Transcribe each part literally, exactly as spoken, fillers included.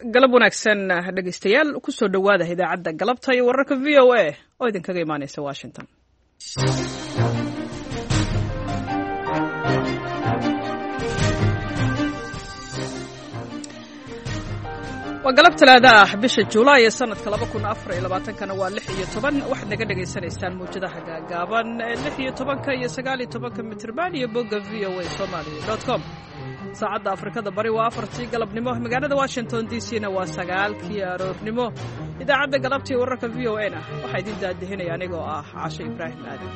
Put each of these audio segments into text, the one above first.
galab wanaagsan dhegaystayaal ku soo dhowaada idaacadda galabta iyo wararka v o a oo idinkaga imaanaysa Washington. waa galab talaada ah bisha Juulaay ee sanadka laba kun afar iyo labaatan kana waa lix iyo toban waxaad naga dhageysanaysaan muujadaha gaagaaban ee lix iyo tobanka iyo sagaal iyo tobanka mitirban iyo bogga v o a somali dot com. saacadda Afrikada Bari waa afartii galabnimo, magaalada Washington D C na waa sagaalkii aroornimo. idaacadda galabta iyo wararka V O A na waxaa idin daadihinaya anigoo ah Caasho Ibraahim Aadan.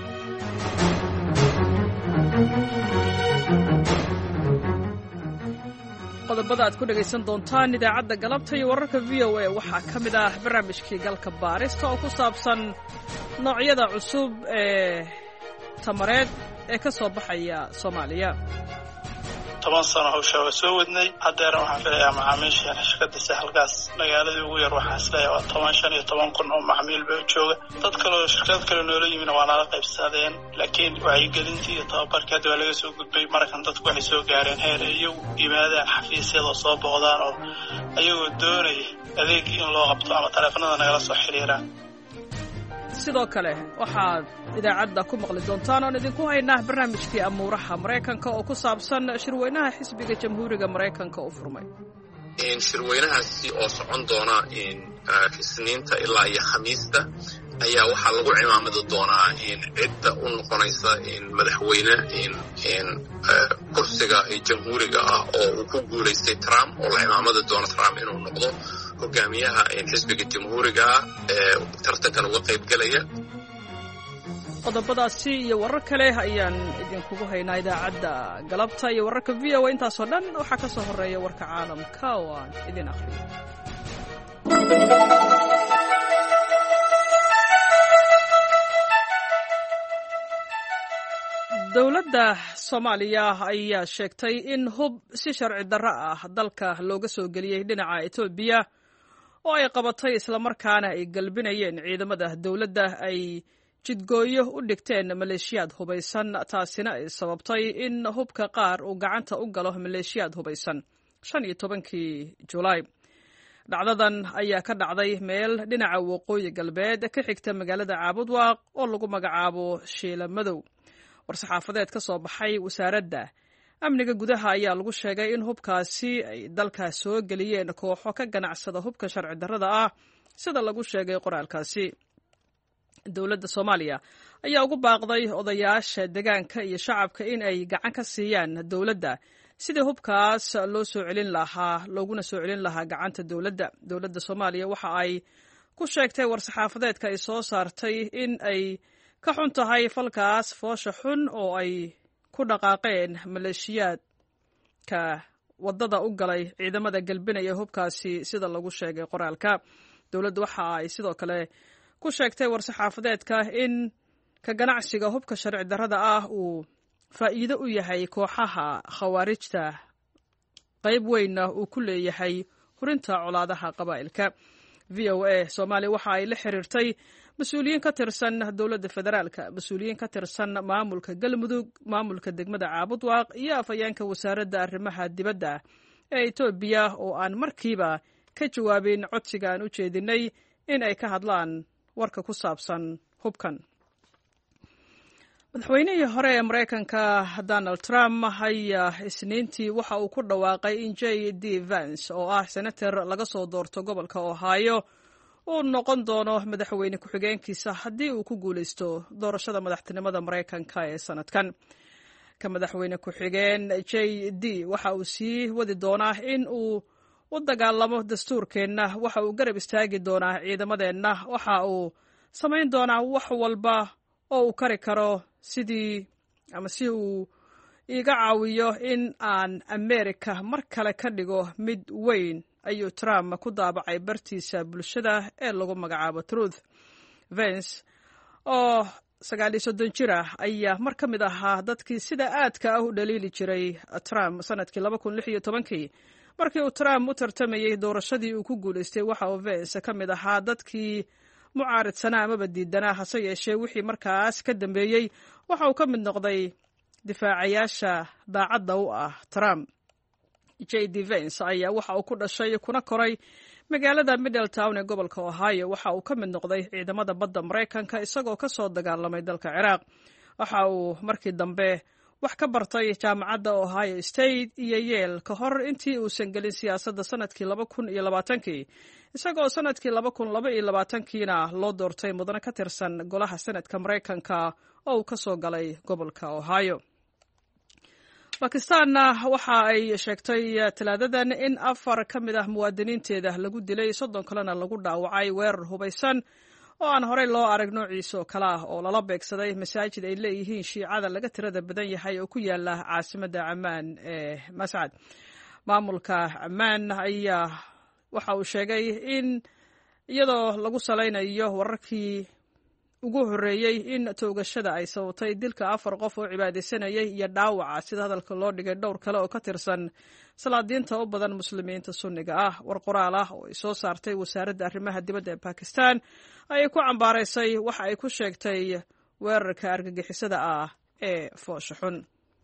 qodobada aad ku dhagaysan doontaan idaacadda galabta iyo wararka V O A waxaa ka mid ah barnaamijkii galka baarista oo ku saabsan noocyada cusub ee tamareed ee ka soo baxaya Soomaaliya. toban sano hawsha waa soo wadnay haddeer waxaan filayaa macaamiisha shirkadda sahalkaas magaaladii ugu yar waxaa isleeyahay waa toban shan iyo toban kun oo macmiil baa jooga. dad kale oo shirkad kale noola yimid waa nala qaybsadeen, laakiin wacyigelintii iyo tababarkii hadda waa laga soo gudbay. markan dadku waxay soo gaareen heer iyagu yimaadaan xafiisyada oo soo booqdaan oo ayagoo doonaya adeegii in loo qabto ama taleefanada nagala soo xiriiraan. sidoo kale waxaad idaacadda ku maqli doontaan oon idinku haynaa barnaamijkii amuuraha Mareykanka oo ku saabsan shirweynaha xisbiga jamhuuriga Mareykanka u furmay. in shirweynahaasi oo socon doona in Isniinta ilaa iyo Khamiista ayaa waxaa lagu cimaamadi doonaa in cidda u noqonaysa in madaxweyne in in kursiga jamhuuriga ah oo uu ku guuleystay Trump, oo la cimaamadi doono Trump inuu noqdo hogaamiyaha xisbiga jamhuuriga ee tartankan uga qayb galaya. qodobadaasi iyo warar kale ayaan idinkugu haynaa idaacadda galabta iyo wararka V O A. intaasoo dhan waxaa ka soo horeeya warka caalamka oo aan idin akhriyo. dowladda Soomaaliya ayaa sheegtay in hub si sharci darro ah dalka looga soo geliyey dhinaca Itoobiya oo ay qabatay isla markaana ay galbinayeen ciidamada dowladda ay jidgooyo u dhigteen maleeshiyaad hubaysan, taasina ay sababtay in hubka qaar uu gacanta u galo maleeshiyaad hubaysan shan iyo tobankii Juulaay. dhacdadan ayaa ka dhacday meel dhinaca waqooyi galbeed ka xigta magaalada Caabudwaaq oo lagu magacaabo Shiila Madow. war-saxaafadeed ka soo baxay wasaaradda amniga gudaha ayaa lagu sheegay in hubkaasi ay dalka soo geliyeen kooxo ka ganacsada hubka sharci darrada ah sida lagu sheegay qoraalkaasi. dowladda Soomaaliya ayaa ugu baaqday odayaasha deegaanka iyo shacabka in ay gacan ka siiyaan dowladda sidii hubkaas loo soo celin lahaa looguna soo celin lahaa gacanta dowladda. dowladda Soomaaliya waxa ay ku sheegtay war-saxaafadeedka ay soo saartay in ay ka xun tahay falkaas foosha xun oo ay ku dhaqaaqeen maleeshiyaadka waddada u galay ciidamada galbinaya hubkaasi sida lagu sheegay qoraalka. dowladda waxa ay sidoo kale ku sheegtay war-saxaafadeedka in ka ganacsiga hubka sharci darrada ah uu faa'iido u yahay kooxaha khawaarijta, qayb weynna uu ku leeyahay hurinta colaadaha qabaa'ilka. V O A Soomaaliya waxa ay la xiriirtay mas-uuliyiin ka tirsan dowladda federaalka, mas-uuliyiin ka tirsan maamulka Galmudug, maamulka degmada Caabudwaaq iyo afhayeenka wasaaradda arrimaha dibadda ee Itoobiya oo aan markiiba ka jawaabin codsiga aan u jeedinay in ay ka hadlaan warka ku saabsan hubkan. madaxweynihii hore ee Mareykanka Donald Trump ayaa Isniintii waxa uu ku dhawaaqay in J D Vance oo ah senator laga soo doorto gobolka Ohio uu noqon doono madaxweyne ku-xigeenkiisa haddii uu ku guuleysto doorashada madaxtinimada Mareykanka ee sanadkan. ka madaxweyne ku-xigeen J D waxa uu sii wadi doonaa in uu u dagaalamo dastuurkeenna, waxa uu garab istaagi doonaa ciidamadeenna, waxa uu samayn doonaa wax walba oo uu kari karo sidii ama si uu iga caawiyo in aan Amerika mar kale ka dhigo mid weyn, ayuu Trump ku daabacay bartiisa bulshada ee lagu magacaabo Truth. Vance oo sagaal iyo soddon jir ah ayaa mar ka mid ahaa dadkii sida aadka ah u dhaliili jiray Trump sanadkii laba kun lix iyo tobankii. markii uu Trump u tartamayay doorashadii uu ku guuleystay waxa uu Vance ka mid ahaa dadkii mucaaridsanaa amaba diidanaa, hase yeeshee wixii markaas ka dambeeyey waxa uu ka mid noqday difaacayaasha daacadda u ah Trump. j d vance ayaa waxa uu ku dhashay kuna koray magaalada middletown ee gobolka ohio. waxa uu ka mid noqday ciidamada badda maraykanka isagoo ka soo dagaalamay dalka ciraaq. waxa uu markii dambe wax ka bartay jaamacadda ohio state iyo yale ka hor intii uusan gelin siyaasadda sanadkii laba kun iyo labaatankii isagoo sanadkii laba kun laba iyo labaatankiina loo doortay mudane ka tirsan golaha senadka maraykanka oo uu ka soo galay gobolka ohio. bakistaanna waxa ay sheegtay talaadadan in afar ka mid ah muwaadiniinteeda lagu dilay soddon kalena lagu dhaawacay weerar hubaysan oo aan horey loo arag noociisa oo kale ah oo lala beegsaday masaajid ay leeyihiin shiicada laga tirada badan yahay oo ku yaala caasimadda Ammaan ee Mascad. maamulka Ammaan ayaa waxa uu sheegay in iyadoo lagu salaynayo wararkii ugu horeeyay in toogashada ay sababtay dilka afar qof oo cibaadeysanayay iyo dhaawaca sida hadalka loo dhigay dhowr kale oo ka tirsan salaadiinta u badan muslimiinta sunniga ah. war qoraal ah oo ay soo saartay wasaaradda arrimaha dibadda ee Pakistan ayay ku cambaaraysay waxa ay ku sheegtay weerarka argagixisada ah ee foosha xun.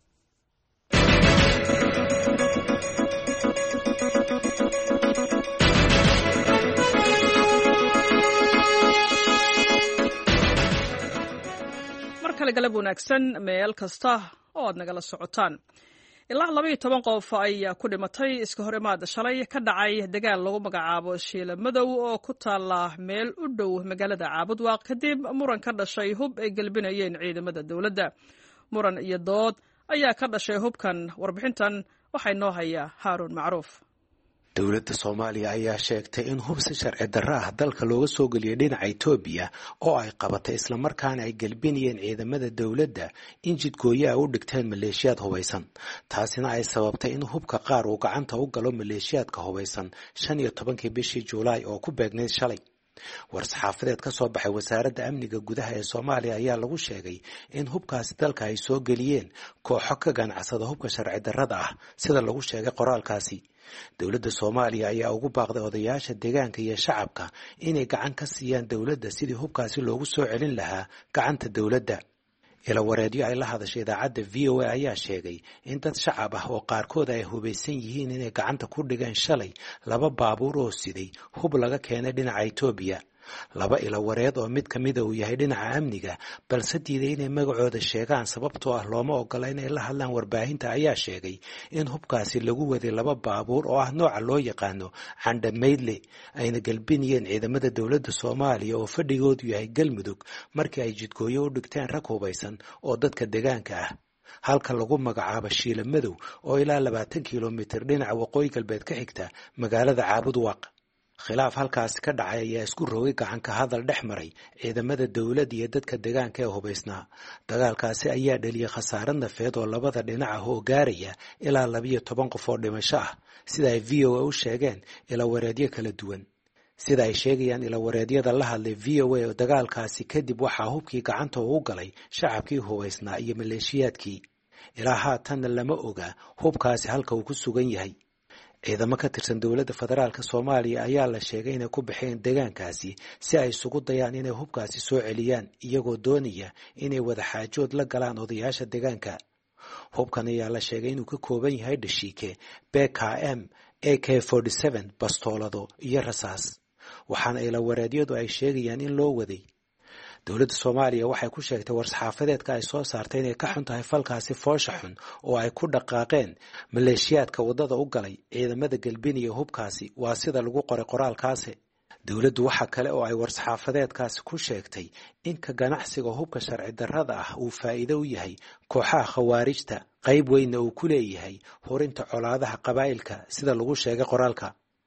galab wanaagsan meel kasta oo aad nagala socotaan. ilaa laba iyo toban qof ayaa ku dhimatay iska hor imaad shalay ka dhacay dagaal lagu magacaabo Shiila Madow oo ku taala meel u dhow magaalada Caabudwaaq kadib muran ka dhashay hub ay galbinayeen ciidamada dawladda. muran iyo dood ayaa ka dhashay hubkan. warbixintan waxay noo hayaa Haaruun Macruuf. dowladda Soomaaliya ayaa sheegtay in hub si sharci darro ah dalka looga soo geliyay dhinaca Itoobiya oo ay qabatay isla markaana ay galbinayeen ciidamada dowladda in jidgooyo ay u dhigteen maleeshiyaad hubeysan. taasina ay sababtay in hubka qaar uu gacanta u galo maleeshiyaadka hubeysan shan iyo tobankii bishii Juulaay oo ku beegnayd shalay. war-saxaafadeed ka soo baxay wasaaradda amniga gudaha ee Soomaaliya ayaa lagu sheegay in hubkaasi dalka ay soo geliyeen kooxo ka ganacsada hubka sharci darrada ah sida lagu sheegay qoraalkaasi. dowladda Soomaaliya ayaa ugu baaqday odayaasha deegaanka iyo shacabka inay gacan ka siiyaan dowladda sidii hubkaasi loogu soo celin lahaa gacanta dowladda. ila wareedyo ay la hadashay idaacadda V O A ayaa sheegay in dad shacab ah oo qaarkood ay hubeysan yihiin inay gacanta ku dhigeen shalay laba baabuur oo siday hub laga keenay dhinaca Itoobiya. laba ila wareed oo mid kamida uu yahay dhinaca amniga balse diiday inay magacooda sheegaan sababtoo ah looma ogola inay la hadlaan warbaahinta ayaa sheegay in hubkaasi lagu waday laba baabuur oo ah nooca loo yaqaano candhamaydle ayna galbinayeen ciidamada dowladda Soomaaliya oo fadhigoodu yahay Galmudug markii ay jidgooyo u dhigteen rag hubeysan oo dadka deegaanka ah. halka lagu magacaabo Shiila Madow oo ilaa labaatan kiiloomitir dhinaca waqooyi galbeed ka xigta magaalada Caabudwaaq. khilaaf halkaasi ka dhacay ayaa isku rogay gacan ka hadal dhex maray ciidamada dawladda iyo dadka deegaanka ee hubeysnaa. dagaalkaasi ayaa dhaliyay khasaare nafeed oo labada dhinac ah oo gaaraya ilaa laba iyo toban qof oo dhimasho ah sida ay V O A u sheegeen ila wareedyo kala duwan. sida ay sheegayaan ila wareedyada la hadlay V O A oo dagaalkaasi kadib waxaa hubkii gacanta u galay shacabkii hubeysnaa iyo maleeshiyaadkii. ilaa haatanna lama oga hubkaasi halka uu ku sugan yahay. ciidamo ka tirsan dowladda federaalka Soomaaliya ayaa la sheegay inay ku baxeen deegaankaasi si ay isugu dayaan inay hubkaasi soo celiyaan iyagoo doonaya inay wada xaajood la galaan odayaasha deegaanka. hubkan ayaa la sheegay inuu ka kooban yahay dhashiike, B K M, A K forty-seven, bastoolado iyo rasaas. waxaana ila wareedyadu ay sheegayaan in loo waday. dowladda Soomaaliya waxay ku sheegtay war-saxaafadeedka ay soo saartay inay ka xun tahay falkaasi foosha xun oo ay ku dhaqaaqeen maleeshiyaadka wadada u galay ciidamada galbinaya hubkaasi. waa sida lagu qoray qoraalkaasi. dowladdu waxa kale oo ay war-saxaafadeedkaasi ku sheegtay in ka ganacsiga hubka sharci darrada ah uu faa'iido u yahay kooxaha khawaarijta, qayb weynna uu ku leeyahay horinta colaadaha qabaa'ilka sida lagu sheegay qoraalka.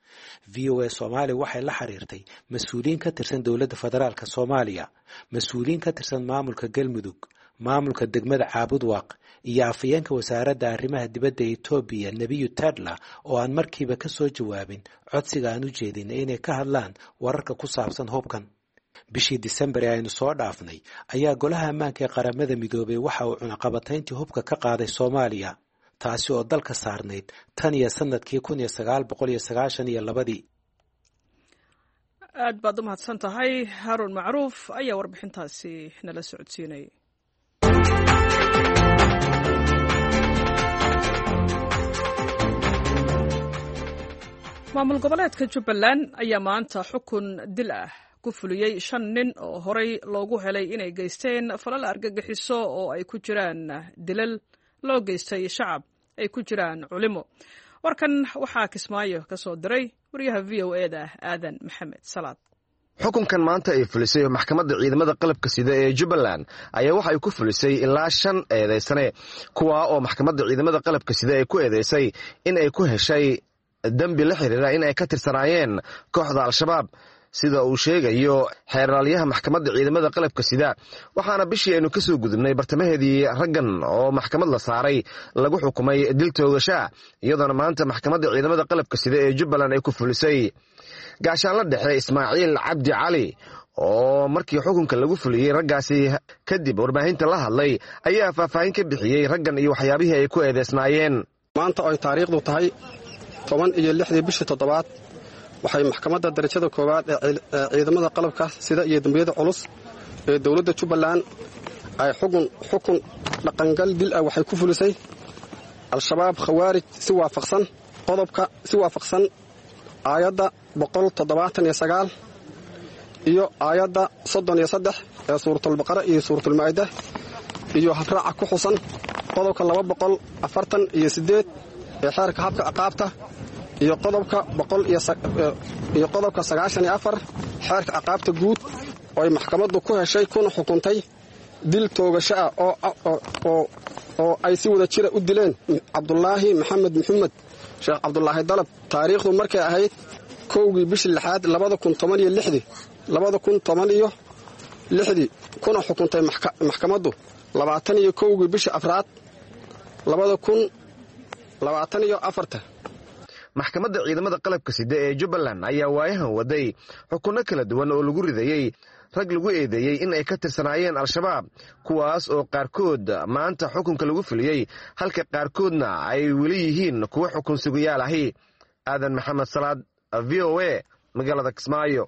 V O A Soomaaliya waxay la xiriirtay mas'uuliyiin ka tirsan dowladda federaalka Soomaaliya, mas'uuliyiin ka tirsan maamulka Galmudug, maamulka degmada Caabudwaaq iyo afayeenka wasaaradda arrimaha dibadda Itoobiya Nebiyu Tadla oo aan markiiba ka soo jawaabin codsiga aan u jeedinay inay ka hadlaan wararka ku saabsan hubkan. bishii December aynu soo dhaafnay ayaa golaha ammaanka ee qaramada midoobay waxa uu cunaqabatayntii hubka ka qaaday Soomaaliya, taasi oo dalka saarneyd tan iyo sanadkii kun iyo sagaal boqol iyo sagaashan iyo labadii. aad baad u mahadsan tahay Haaruun Macruuf ayaa warbixintaasi nala socodsiinay. maamul goboleedka Jubbaland ayaa maanta xukun dil ah ku fuliyay shan nin oo horey loogu helay inay geysteen falal argagixiso oo ay ku jiraan dilal loo geystay shacab ay ku jiraan culimo. warkan waxaa Kismaayo ka soo diray wariyaha V O A da Aadan Maxamed Salaad. xukunkan maanta ay fulisay maxkamadda ciidamada qalabka sida ee Jubbaland ayaa waxa ay ku fulisay ilaa shan eedeysane kuwa oo maxkamadda ciidamada qalabka sida ay ku eedeysay in ay ku heshay dambi la xiriira in ay ka tirsanaayeen kooxda al-shabaab sida uu sheegayo xeeralyaha maxkamadda ciidamada qalabka sida waxaana bishii aynu ka soo gudubnay bartamaheedii raggan oo maxkamad la saaray lagu xukumay dil toogasho iyadoo maanta maxkamadda ciidamada qalabka sida ee Jubbaland ay ku fulisay gaashaanla dhexe Ismaaciil Cabdi Cali oo markii xukunka lagu fuliyay raggaasi kadib warbaahinta la hadlay ayaa faahfaahin ka bixiyay raggan iyo waxyaabihii ay ku eedeysnaayeen. maanta ay taariikhdu tahay toban iyo lixdii bishii toddobaad waxay maxkamadda darajada koowaad ee ciidamada qalabka sida iyo dambiyada culus ee dawladda Jubbaland ay xukun xukun dhaqangal dil ah waxay ku fulisay al-shabaab khawaarij si waafaqsan qodobka si waafaqsan aayadda boqol toddobaatan iyo sagaal iyo aayadda soddon iyo saddex ee suuratul baqara iyo suuratul maa'ida iyo habraaca ku xusan qodobka laba boqol afartan iyo siddeed ee xeerka habka ciqaabta iyo qodobka boqol iyo qodobka sagaashan iyo afar xeerka ciqaabta guud oo ay maxkamaddu ku heshay kuna xukuntay dil toogasho ah oo oo oo ay si wada jira u dileen Cabdullaahi Maxamed Maxamed Sheekh Cabdullaahi Dalab taariikhdu markay ahayd kowgii bishii lixaad labada kun toban iyo lixdii labada kun toban iyo lixdii kuna xukuntay maxkamaddu labaatan iyo kowgii bishii afraad labada kun labaatan iyo afarta. maxkamadda ciidamada qalabka sida ee Jubbaland ayaa waayahan waday xukunno kala duwan oo lagu ridayay rag lagu eedeeyay in ay ka tirsanaayeen al-shabaab kuwaas oo qaarkood maanta xukunka lagu fuliyay halka qaarkoodna ay weli yihiin kuwa xukun sugayaal ahi. Aadan Maxamed Salaad, V O A, magaalada Kismaayo.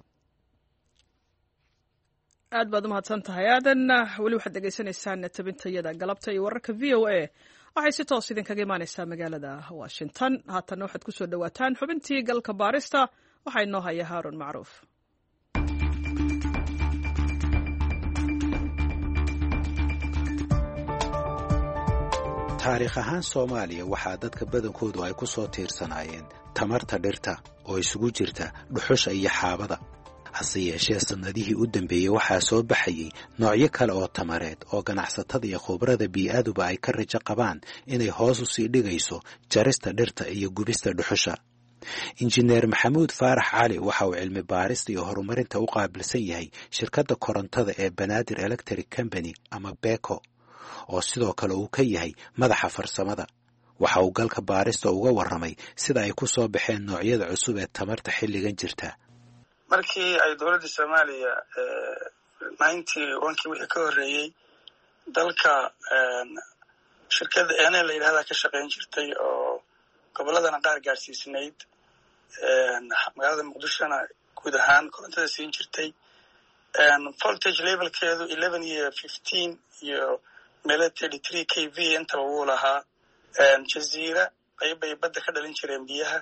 aad baad u mahadsan tahay Aadan. weli waxaad dhegaysanaysaan tabintayada galabta iyo wararka V O A waxay si toos idinkaga imaanaysaa magaalada Washington. haatan waxaad ku soo dhawaataan xubintii galka baarista waxaa inoo haya Haarun Macruuf. taariikh ahaan Soomaaliya waxaa dadka badankoodu ay ku soo tiirsanaayeen tamarta dhirta oo isugu jirta dhuxusha iyo xaabada. hase yeeshee sanadihii u dambeeyey waxaa soo baxayay noocyo kale oo tamareed oo ganacsatada iyo khubarada bii'aaduba ay ka rajo qabaan inay hoos u sii dhigayso jarista dhirta iyo gubista dhuxusha. injineer Maxamuud Faarax Cali waxa uu cilmi baarista iyo horumarinta u qaabilsan yahay shirkadda korontada ee Banaadir Electric Company ama Beko oo sidoo kale uu ka yahay madaxa farsamada. waxa uu galka baarista uga warramay sida ay ku soo baxeen noocyada cusub ee tamarta xilligan jirta. markii ay dowladda Soomaaliya ninety one-kii wixii ka horreeyay dalka shirkadda Enel la yiraahdo ka shaqeyn jirtay oo gobolladana qaar gaarsiisnayd magaalada Muqdishona guud ahaan korontada siin jirtay voltage levelkeedu eleven iyo fifteen iyo meel thirty-three K V inta uu lahaa jaziira qayb ay badda ka dhalin jireen biyaha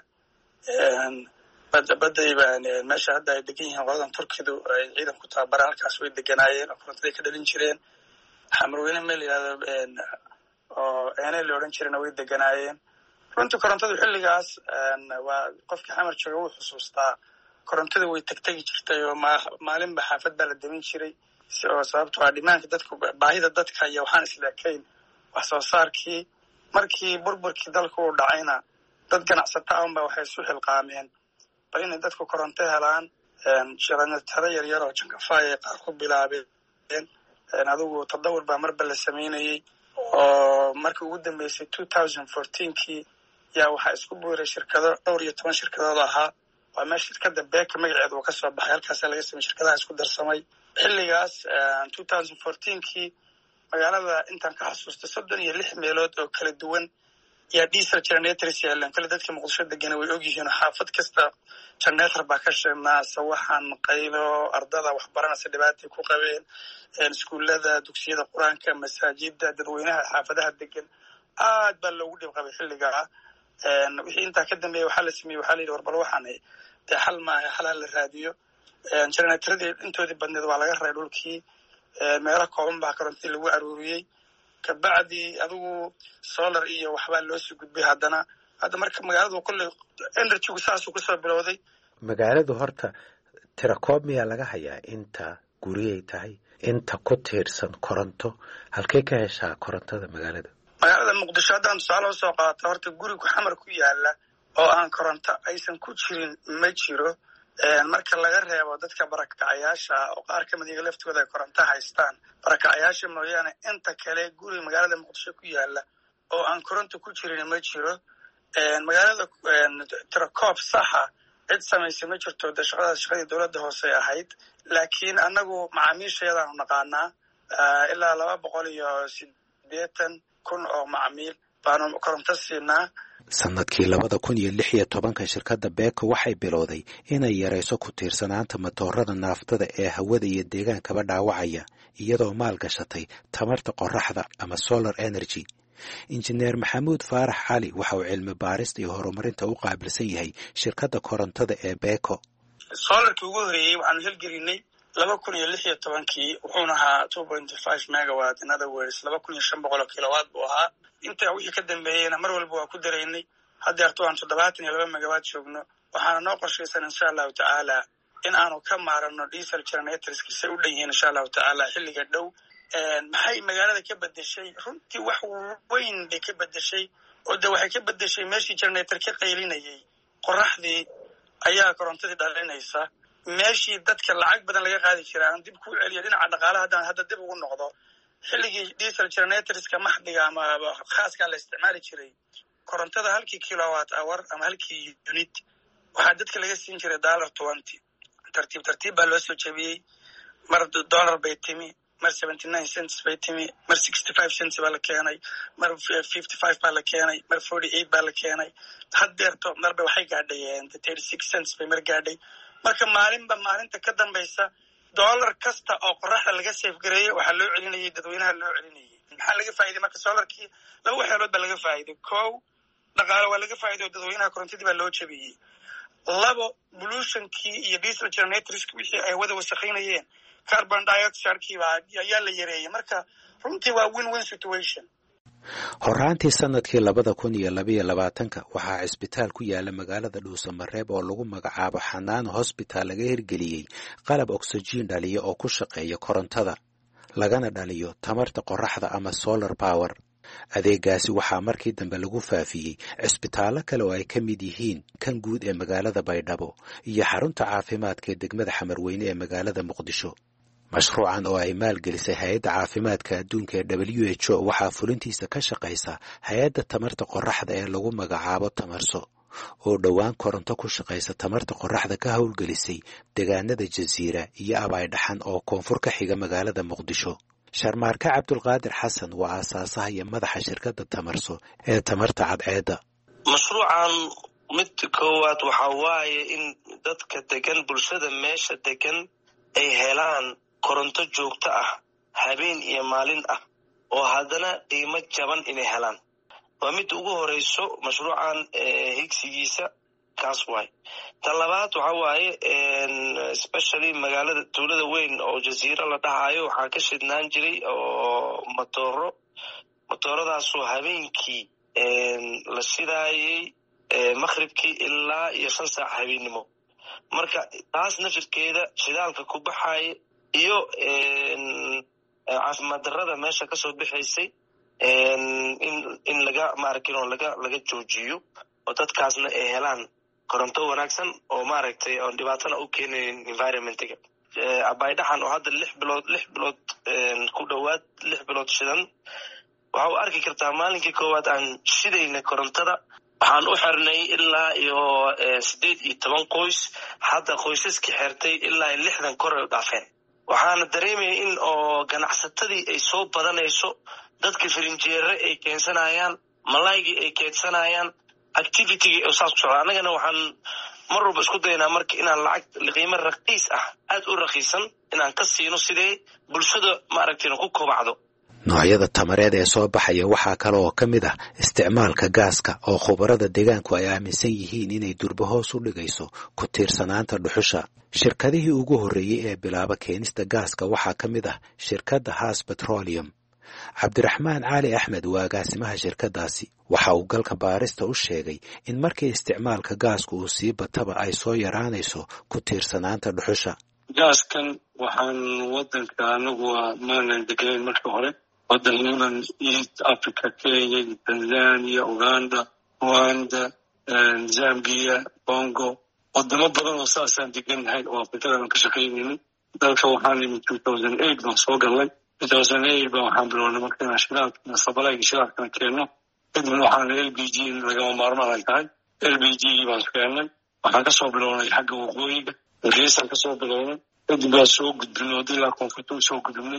badda badayba meesha hadda ay degan yihiin qoladan Turkidu ay ciidan ku tababaran halkaas way deganaayeen oo korontada ka dhalin jireen xamrweyne meel yiraahdo oo Enel la oran jireen way deganaayeen. runtii korontadu xilligaas waa qofka xamar jooga uu xusuustaa korontada way tagtagi jirtay oo maalinba xaafad baa la demin jiray oo sababtoo ah dhimaanka dadku baahida dadka iyo waxaan isleekayn wax soo saarkii markii burburkii dalku uu dhacayna dad ganacsato ah unbaa waxay isu xilqaameen bal inay dadku koronto helaan shiranatada yaryar oo jankafaay ay qaar ku bilaabeen adigu tadawur baa marba la samaynayay oo markii ugu dambeysay twenty fourteen-kii yaa waxaa isku buuray shirkado dhowr iyo toban shirkadood ahaa waa meesha shirkadda Beko magaceedu ka soo baxay halkaas laga sameeyay shirkadaha isku darsamay. xilligaas twenty fourteen-kii magaalada intaan ka xasuusto soddon iyo lix meelood oo kala duwan yaa diesel generators yaalan kala dadka Muqdisho degan way ogyihiin xaafad kasta generator baa ka shaqeynaa sawaxan qaylo ardada waxbaranaysa dhibaato ku qabeen iskuulada dugsiyada quraanka masaajida dadweynaha xaafadaha degan aad baa loogu dhib qabay xilligaa wixii intaa ka dambeeya waxaa la sameeyey waxaa la yidhi warbal waxaan dee xal maaha xal ha la raadiyo generaatoradii intoodii badneed waa laga reey dhulkii meelo kooban baa korontadii lagu aruuriyey kabacdi adigu solar iyo waxbaa loo soo gudbay haddana hadda marka magaaladu kolley energygu saasuu kusoo bilowday. magaaladu horta tirakoob miyaa laga hayaa inta guriyay tahay inta ku tiirsan koronto halkay ka heshaa korontada magaalada? magaalada muqdisho haddaan tusaale usoo qaata horta gurigu xamar ku yaala oo aan koronto aysan ku jirin ma jiro marka laga reebo dadka barakacayaasha oo qaar ka mid iyaga laftooda ay koronto haystaan barakacayaasha mooyaane inta kale guri magaalada muqdisho ku yaala oo aan koronto ku jirin ma jiro. magaalada tirakoob saxa cid samaysay ma jirto de shaqadaas shaqadii dowladda hoose ahayd laakiin annagu macaamiishayadaanu naqaanaa ilaa laba boqol iyo sideetan kun oo macmiil baanu koronto siinaa. sanadkii labada kun iyo lix iyo tobanka shirkadda beeko waxay bilowday inay yarayso ku tiirsanaanta matoorada naaftada ee hawada iyo deegaankaba dhaawacaya iyadoo maalgashatay tamarta qoraxda ama solar energy. injineer maxamuud faarax cali waxa uu cilmi baarista iyo horumarinta u qaabilsan yahay shirkadda korontada ee beeko. solarkii ugu horeeyey waxaanu hirgelinay laba kun iyo lix iyo tobankii wuxuuna ahaa two point five megawatt in other words laba kun iyo shan boqol oo kilowatt buu ahaa. inta wixii ka dambeeyeyna mar walba waa ku daraynay haddeerto aan toddobaatan iyo laba megawatt joogno waxaana noo qorshaysan insha allahu tacaala in aanu ka maarano diesel generatorskiisa u dhan yihiin insha allahu tacaala xilliga dhow. maxay magaalada ka bedeshay? runtii wax weyn bay ka bedeshay oo de waxay ka bedeshay meeshii generator ka qaylinayay qoraxdii ayaa korontadii dhalinaysa. meeshii dadka lacag badan laga qaadi jiray aan dib kuu celiyo dhinaca dhaqaalaha haddaan hadda dib ugu noqdo xilligii diesel generatorska maxdiga ama khaaskaa la isticmaali jiray korontada halkii kilowatt hour ama halkii unit waxaa dadka laga siin jiray dollar twenty. tartiib tartiib baa loo soo jebiyey mar dollar bay timi mar seventy nine cents bay timi mar sixty five cents baa la keenay mar fifty five baa la keenay mar forty eight baa la keenay haddeerto marba waxay gaadhayeen thirty six cents bay mar gaadhay. marka maalinba maalinta ka dambaysa dollar kasta oo qoraxda laga seefgareeyey waxaa loo celinayay dadweynaha loo celinayay. maxaa laga faa'iiday marka solarkii? laba waxyaalood baa laga faa'iiday. kow dhaqaale waa laga faa'iiday oo dadweynaha korontadii baa loo jebiyey. labo pollutionkii iyo diesel generatorskii wixii ay wada wasakhaynayeen carbon dioxidekii baa ayaa la yareeyey. marka runtii waa win win situation. horaantii sanadkii labada kun iyo labaiyo labaatanka waxaa cisbitaal ku yaala magaalada dhuusamareeb oo lagu magacaabo xanaano hosbitaal laga hirgeliyey qalab oxygen dhaliya oo ku shaqeeya korontada lagana dhaliyo tamarta qoraxda ama solar power. adeegaasi waxaa markii dambe lagu faafiyey cisbitaallo kale oo ay ka mid yihiin kan guud ee magaalada baydhabo iyo xarunta caafimaadka ee degmada xamarweyne ee magaalada muqdisho. mashruucan oo ay maalgelisay hay-adda caafimaadka adduunka ee w h o waxaa fulintiisa ka shaqaysa hay-adda tamarta qoraxda ee lagu magacaabo tamarso oo dhowaan koronto ku shaqaysa tamarta qoraxda ka howlgelisay deegaanada jasiira iyo abaydhaxan oo koonfur ka xiga magaalada muqdisho. sharmaarke cabdulqaadir xasan waa aasaasaha iyo madaxa shirkadda tamarso ee tamarta cadceedda. mashruucan mid koowaad waxaa waaye in dadka degan bulshada meesha degan ay helaan koronto joogto ah habeen iyo maalin ah oo haddana qiimo jaban inay helaan. waa midda ugu horeyso mashruucan higsigiisa kaas waay. tan labaad waxa waaye especially magaalada tuulada weyn oo jasiiro la dhahayo waxaa ka shidnaan jiray oo matooro matooradaasoo habeenkii la shidaayay maqribkii ilaa iyo shan saac habeennimo. marka taas nafirkeeda shidaalka ku baxaya iyo caafimaad darrada meesha kasoo bixaysay in in laga maarkin oo laga laga joojiyo oo dadkaasna ay helaan koronto wanaagsan oo maaragtay oon dhibaatana u keenayn environmentiga. abaydhaxan oo hadda lix bilood lix bilood ku dhowaad lix bilood shidan waxa u arki kartaa maalinkii koowaad aan shidayna korontada waxaan u xirnay ilaa iyo sideed iyo toban qoys. hadda qoysaskii xirtay ilaa lixdan kor ay u dhaafeen. waxaana dareemaya in oo ganacsatadii ay soo badanayso, dadka firinjeere ay keensanayaan, malaygii ay keedsanayaan, activitygii oo saas ku socda. annagana waxaan mar walba isku daynaa marka inaan lacag qiimo raqiis ah aad u raqiisan inaan ka siino sidee bulshada maaragtayna ku kobacdo. noocyada tamareed ee soo baxaya waxaa kale oo ka mid ah isticmaalka gaaska oo khubarada deegaanku ay aaminsan yihiin inay durba hoos u dhigayso ku tiirsanaanta dhuxusha. shirkadihii ugu horreeyey ee bilaaba keenista gaaska waxaa ka mid ah shirkadda Haas Petroleum. cabdiraxmaan cali axmed waa agaasimaha shirkaddaasi. waxa uu galka baarista u sheegay in markii isticmaalka gaasku uu sii bataba ay soo yaraanayso ku tiirsanaanta dhuxusha. gaaskan waxaan wadanka anagu maanan degenayn markii hore, wadamadan East Africa, Kenya, Tanzania, Uganda, Rwanda, Zambia, Congo, wadamo badan oo saasaan degannahay oo afrikadan ka shaqaynaynin. dalka waxaan imi two thousand eight baan soo galnay. two thousand eight baan waxaan bilownay markaan shidaalka sabalayga shidaalkana keenno. kadibna waxaan L P G lagama maarmaan ay tahay. L P G baan keennay. waxaan kasoo bilownay xagga waqooyiga, geesaan kasoo bilownay. kadib baan soo gudbinay oo ilaa koonfurta soo gudubnay.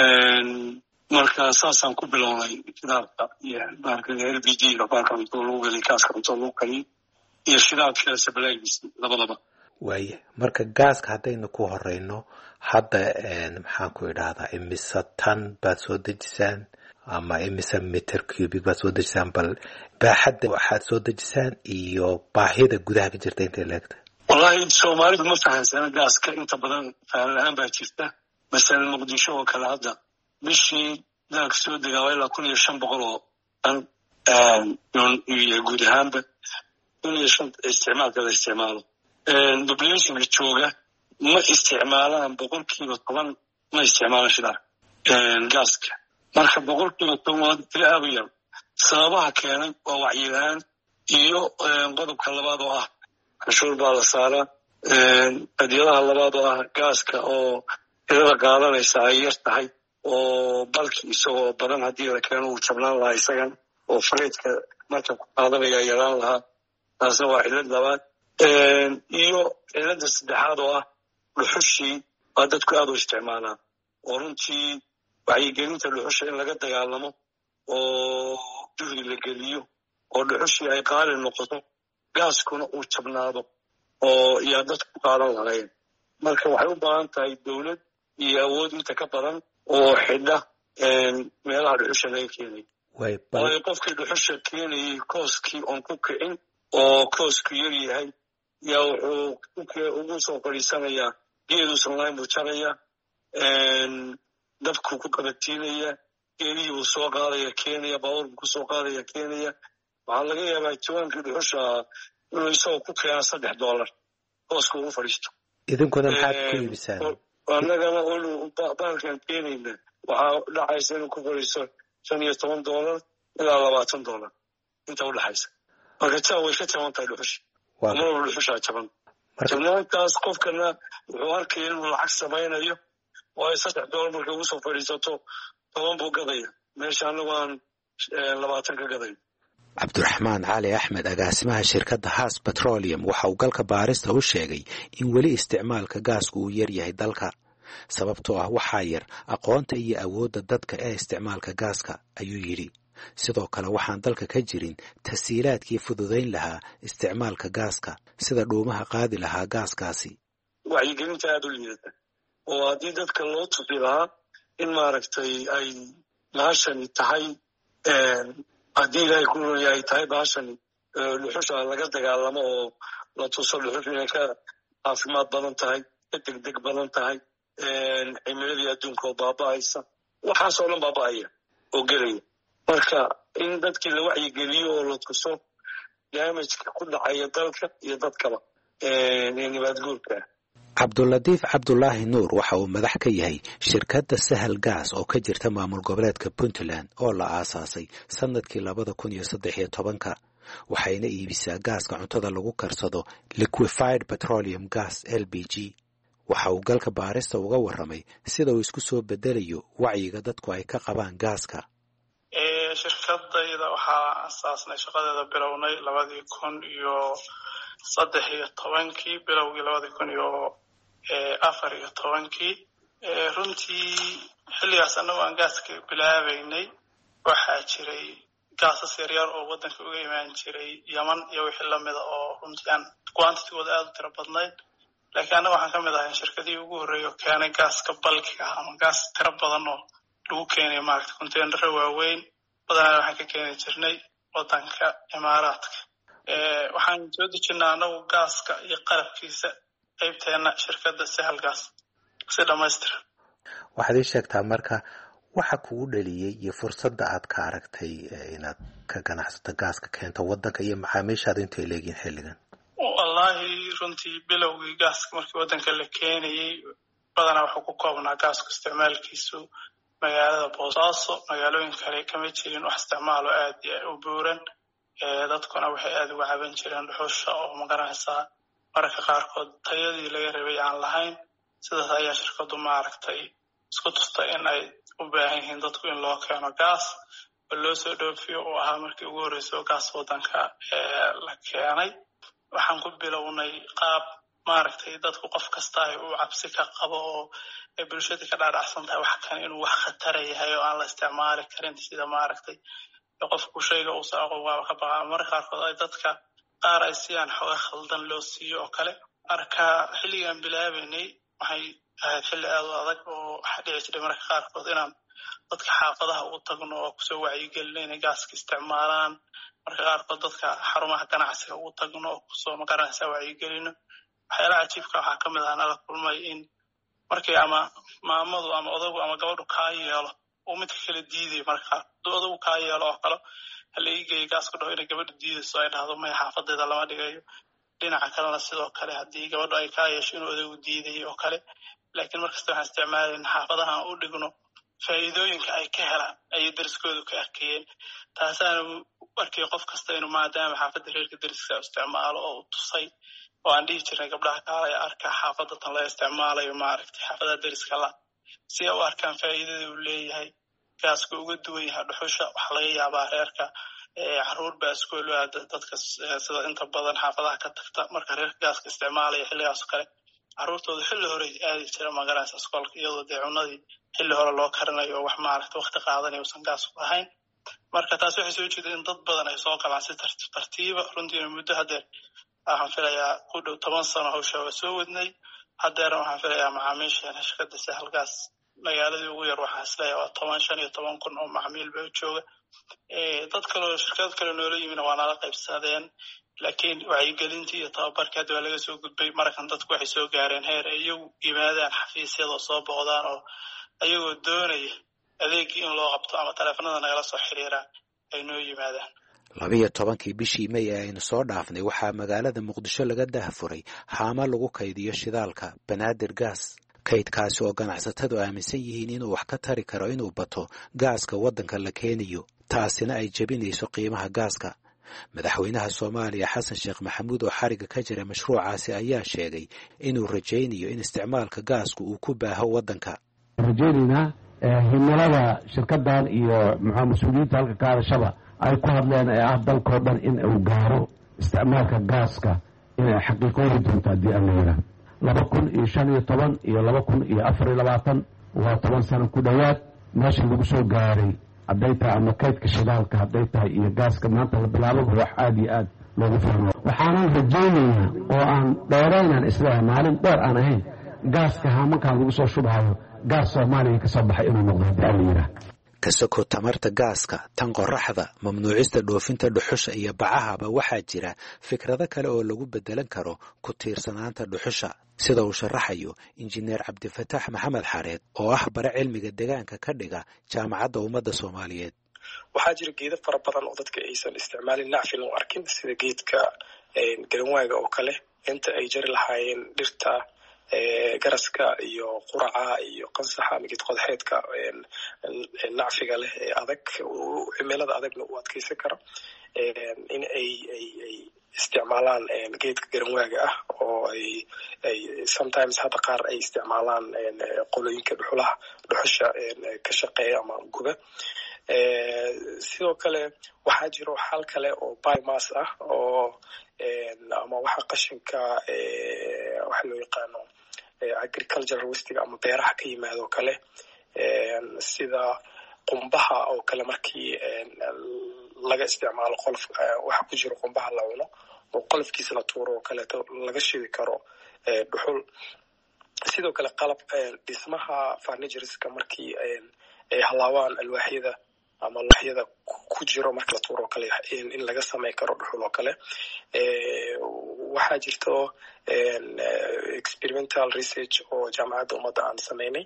marka saasaan ku bilownay shidaalka iyo baarkan L P G baarkan intuu lagu gelin gaaska intuu lagu kaliyo iyo shidaalka sabalaygiisa labadaba. waaye marka gaaska haddaynu ku horeyno hadda maxaan ku idhaahdaa imise tan baad soo dejisaan ama imise meter cubic baad soo dejisaan, bal baaxadda waxaad soo dejisaan iyo baahida gudaha ka jirta intay leegta? wallahi soomaalidu ma fahansana gaaska, inta badan fahan la-aan baa jirta. masalan muqdisho oo kale hadda bishii dalka soo degaa waa ilaa kun iyo shan boqol oo tan iyo guud ahaanba kun iyo shan isticmaalka la isticmaalo. populationka jooga ma isticmaalaan boqolkiiba toban ma isticmaalaan shidaal gaaska. marka boqolkiiba toban waa tiro aad u yar. sababaha keenay waa wacyilaan iyo qodobka labaad oo ah canshuur baa la saaraa. adyadaha labaad oo ah gaaska oo tirada qaadanaysa ay yar tahay oo balki isagoo badan haddii la keeno uu jabnaan lahaa isagan oo freydka marka ku qaadanaya yaraan lahaa. taasna waa cillad labaad. iyo cilada saddexaad oo ah dhuxushii waa dadku aad u isticmaalaan oo runtii wacyigelinta dhuxusha in laga dagaalamo oo juhdi la geliyo oo dhuxushii ay qaali noqoto, gaaskuna uu jabnaado oo yaa dadku ku qaadan lahayn. marka waxay u baahan tahay dowlad iyo awood inta ka badan oo xidha meelaha dhuxusha laga keenay. waayo qofkii dhuxusha keenayay kooskii oon ku kicin oo koosku yar yahay yaa wuxuu ugu soo fadhiisanayaa geeduusan lahayn buu jaraya, dabkuu ku qabatiinaya, geedihii buu soo qaadaya keenaya, baabuur buu kusoo qaadaya keenaya. waxaa laga yaabaa jawaankii dhuxusha inuu isagoo ku keenaa saddex dollar koosku ugu fadhiisto. idinkuna maxaad ku iibisaan? annagana inu baalkan keenayna waxaa dhacaysa inuu ku fadhiisto shan iyo toban dollar ilaa labaatan dollar inta udhexaysa. marka taa way ka jaban tahay dhuxusha. marwalba dhuxushaa jaban. jabnaantaas qofkana wuxuu arkaya inuu lacag samaynayo waayo saddex dollar markay ugu soo fadhiisato toban buu gadaya meesha anagu aan labaatan ka gadayo. cabdiraxmaan cali axmed agaasimaha shirkadda Haas Petroleum waxa uu galka baarista u sheegay in weli isticmaalka gaasku uu yar yahay dalka, sababtoo ah waxaa yar aqoonta iyo awoodda dadka ee isticmaalka gaaska, ayuu yidhi. sidoo kale waxaan dalka ka jirin tasiilaadkii fududayn lahaa isticmaalka gaaska sida dhuumaha qaadi lahaa gaaskaasi. wacyigelinta aad u liidata oo haddii dadka loo tusi lahaa in maaragtay ay bahashani tahay haddii ilaahay ku roya ay tahay bahashani dhuxusha laga dagaalamo oo la tuso dhuxusha inay ka caafimaad badan tahay, ka degdeg badan tahay, cimiladii adduunka oo baaba'aysa, waxaasoo dhan baaba'aya oo gelaya. marka in dadkii la wacyigeliyo oo la tuso damajka ku dhacaya dalka iyo dadkaba ee nibaadguurka. cabdulatiif cabdulaahi nuur waxa uu madax ka yahay shirkadda Sahal Gas oo ka jirta maamul goboleedka Puntland oo la aasaasay sanadkii labada kun iyo saddex iyo tobanka. waxayna iibisaa gaaska cuntada lagu karsado liquefied petroleum gas L P G. waxa uu galka baarista uga warramay sida uu isku soo bedelayo wacyiga dadku ay ka qabaan gaaska. shirkadayda waxaa asaasnay shaqadeeda bilownay labadii kun iyo saddex iyo tobankii bilowgii labadii kun iyo afar iyo tobankii. runtii xilligaas annagu aan gaaska bilaabaynay waxaa jiray gaasas yaryar oo waddanka uga imaan jiray yaman iyo wixii lamida oo runtii aan quantitigooda aad u tiro badnayd. laakiin annaga waxaan ka mid ahay shirkadihii ugu horreeyay oo keenay gaaska balkiga ama gaas tiro badan oo lagu keenay maaragtay containaro waaweyn badanaa waxaan ka keeni jirnay wadanka imaaraadka. waxaan soo dejinaa anagu gaaska iyo qalabkiisa qaybteena shirkadda Sahal Gas si dhamaystiran. waxaad ii sheegtaa marka waxa kugu dhaliyay iyo fursadda aad ka aragtay inaad ka ganacsato gaaska keento wadanka iyo macaamiishaada intay leeyihiin xilligan? wallahi runtii bilowgii gaaska markii wadanka la keenayay badanaa wuxuu ku koobnaa gaaska isticmaalkiisu magaalada Boosaaso, magaalooyin kale kama jirin wax isticmaalo aad u buuran. dadkuna waxay aad uga caban jireen dhuxusha oo magaranaysaa mararka qaarkood tayadii laga rabay aan lahayn. sidaas ayaa shirkadu maaragtay isku tustay in ay u baahan yihiin dadku in loo keeno gaas oo loo soo dhoofiyo oo ahaa markii ugu horreysay gaas wadanka la keenay. waxaan ku bilownay qaab maaragtay dadku qof kasta ay u cabsi ka qabo oo ay bulshada ka dhaadhacsan tahay wax kan inuu wax khatar yahay oo aan la isticmaali karin sida maaragtay qofku shayga uu soo aqoon ka baqa mararka qaarkood ay dadka qaar ay siyaan xoog khaldan loo siiyo oo kale. marka xilligan bilaabaynay waxay ahayd xilli aad u adag oo dhici jiray mararka qaarkood inaan dadka xaafadaha u tagno oo kusoo wacyigelino inay gaaska isticmaalaan. mararka qaarkood dadka xarumaha ganacsiga u tagno oo kusoo magaranaysaa wacyigelino. waxyaalaha cajiibka waxaa ka mid ah nala kulmay in markii ama maamadu ama odagu ama gabadhu kaa yeelo uu midka kala diiday. marka hadduu odagu kaa yeelo oo kale hala ii geeyo gaaska dhaho inay gabadha diidayso ay dhahdo maya xaafadeeda lama dhigayo. dhinaca kalena sidoo kale haddii gabadhu ay kaa yeesho inuu odagu diiday oo kale. laakiin markasta waxaan isticmaalayna xaafadahan u dhigno faa'iidooyinka ay ka helaan ayay deriskoodu ka arkayeen. taasaana arkay qof kasta inuu maadaama xaafadda reerka deriska isticmaalo oo u tusay oo aan dhihi jirnay gabdhaha kaalay arka xaafadda tan la isticmaalayo maaragtay xaafadaha deriska la si ay u arkaan faa'iidada uu leeyahay. gaaska uga duwan yahay dhuxusha waxaa laga yaabaa reerka caruur baa iskool aada dadka sida inta badan xaafadaha ka tagta marka reerka gaaska isticmaalaya xilligaas kale caruurtooda xilli hore aadi jira magaranaysa iskoolka iyadoo dee cunadii xilli hore loo karinayo oo wax maaragtay waqti qaadanayo usan gaas ku ahayn. marka taas waxay soo jeeday in dad badan ay soo galaan si tartiiba. runtiina muddo haddeer waxaan filayaa ku dhow toban sano hawsha waa soo wadnay. haddeerna waxaan filayaa macaamiisheena shirkadda Sahal Gas magaaladii ugu yar waxaan isleeyahay waa toban shan iyo toban kun oo macmiil baa u jooga. dad kaleo shirkad kale noola yimina waa nala qaybsadeen laakiin wacyigelintii iyo tababarkii hadda waa laga soo gudbay. markan dadku waxay soo gaareen heer ay iyagu yimaadaan xafiisyada oo soo booqdaan oo ayagoo doonaya adeegii in loo qabto ama taleefanada nagala soo xiriiraan ay noo yimaadaan. labiyo tobankii bishii May ee aynu soo dhaafnay waxaa magaalada Muqdisho laga daahfuray haamo lagu kaydiyo shidaalka Banaadir Gas. kaydkaasi oo ganacsatadu aaminsan yihiin inuu wax ka tari karo inuu bato gaaska wadanka la keenayo, taasina ay jebinayso qiimaha gaaska. madaxweynaha Soomaaliya Xasan Sheekh Maxamuud oo xariga ka jira mashruucaasi ayaa sheegay inuu rajaynayo in isticmaalka gaasku uu ku baaho wadanka. rajaynayna himilada shirkadan iyo mas'uuliyiinta halka ka hadashada ay ku hadleen ee ah dalkoo dhan in uu gaaro isticmaalka gaaska inay xaqiiqooyin doonto haddii aan la yidhaah. laba kun iyo shan iyo toban iyo laba kun iyo afar iyo labaatan waa toban sano ku dhowaad meesha lagu soo gaaray hadday tahay ama kaydka shidaalka hadday tahay iyo gaaska maanta la bilaababa wax aada iyo aad loogu fahmo. waxaanan rajaynayaa oo aan dheeraynaan isleeyahay maalin dheer aan ahayn gaaska haamankan lagu soo shubhayo gaas Soomaaliya ka soo baxay inuu noqdo haddii aan la yidhaah. kasoko tamarta gaaska, tan qoraxda, mamnuucista dhoofinta dhuxusha iyo bacahaba waxaa jira fikrado kale oo lagu bedelan karo ku tiirsanaanta dhuxusha, sida uu sharaxayo injineer Cabdifataax Maxamed Xareed oo ah bare cilmiga deegaanka ka dhiga jaamacadda ummadda Soomaaliyeed. waxaa jira geedo fara badan oo dadka aysan isticmaalin nacfin u arkin sida geedka galanwaaga oo kale inta ay jari lahaayeen dhirta garaska iyo quraca iyo qansaxa ama geed qodxeedka nacfiga leh ee adag cimilada adagna u adkeysan kara in ay ay ay isticmaalaan geedka garanwaaga ah oo ay ay sometimes hadda qaar ay isticmaalaan qolooyinka dhuxulaha dhuxusha ka shaqeeya ama guba. sidoo kale waxaa jiro xal kale oo biomass ah oo ama waxa qashinka waxa loo yaqaano agricultural waste ama beeraha ka yimaado kale sida qumbaha oo kale markii laga isticmaalo qolof waxa ku jiro qumbaha la cuno oo qolofkiisa la tuuro oo kale laga shidi karo dhuxul. sidoo kale qalab dhismaha furnitureska markii ay halaawaan alwaaxyada ama laxyada ku jiro marka la tuuro kale in laga sameyn karo dhuxul oo kale. waxaa jirto experimental research oo jaamacadda ummadda aan sameynay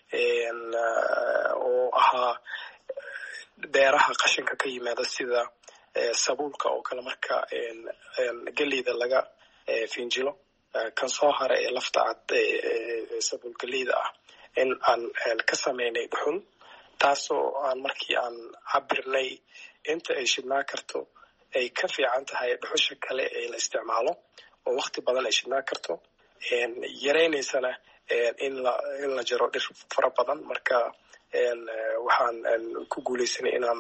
oo ahaa beeraha qashinka ka yimaada sida sabuulka oo kale marka geleyda laga finjilo kan soo hara ee lafta cad sabuul geleyda ah in aan ka sameynay dhuxul, taasoo aan markii aan cabirnay inta ay shidnaa karto ay ka fiican tahay dhuxusha kale ee la isticmaalo oo waqti badan ay shidnaa karto, yaraynaysana in la in la jaro dhir fara badan. marka waxaan ku guuleysanay inaan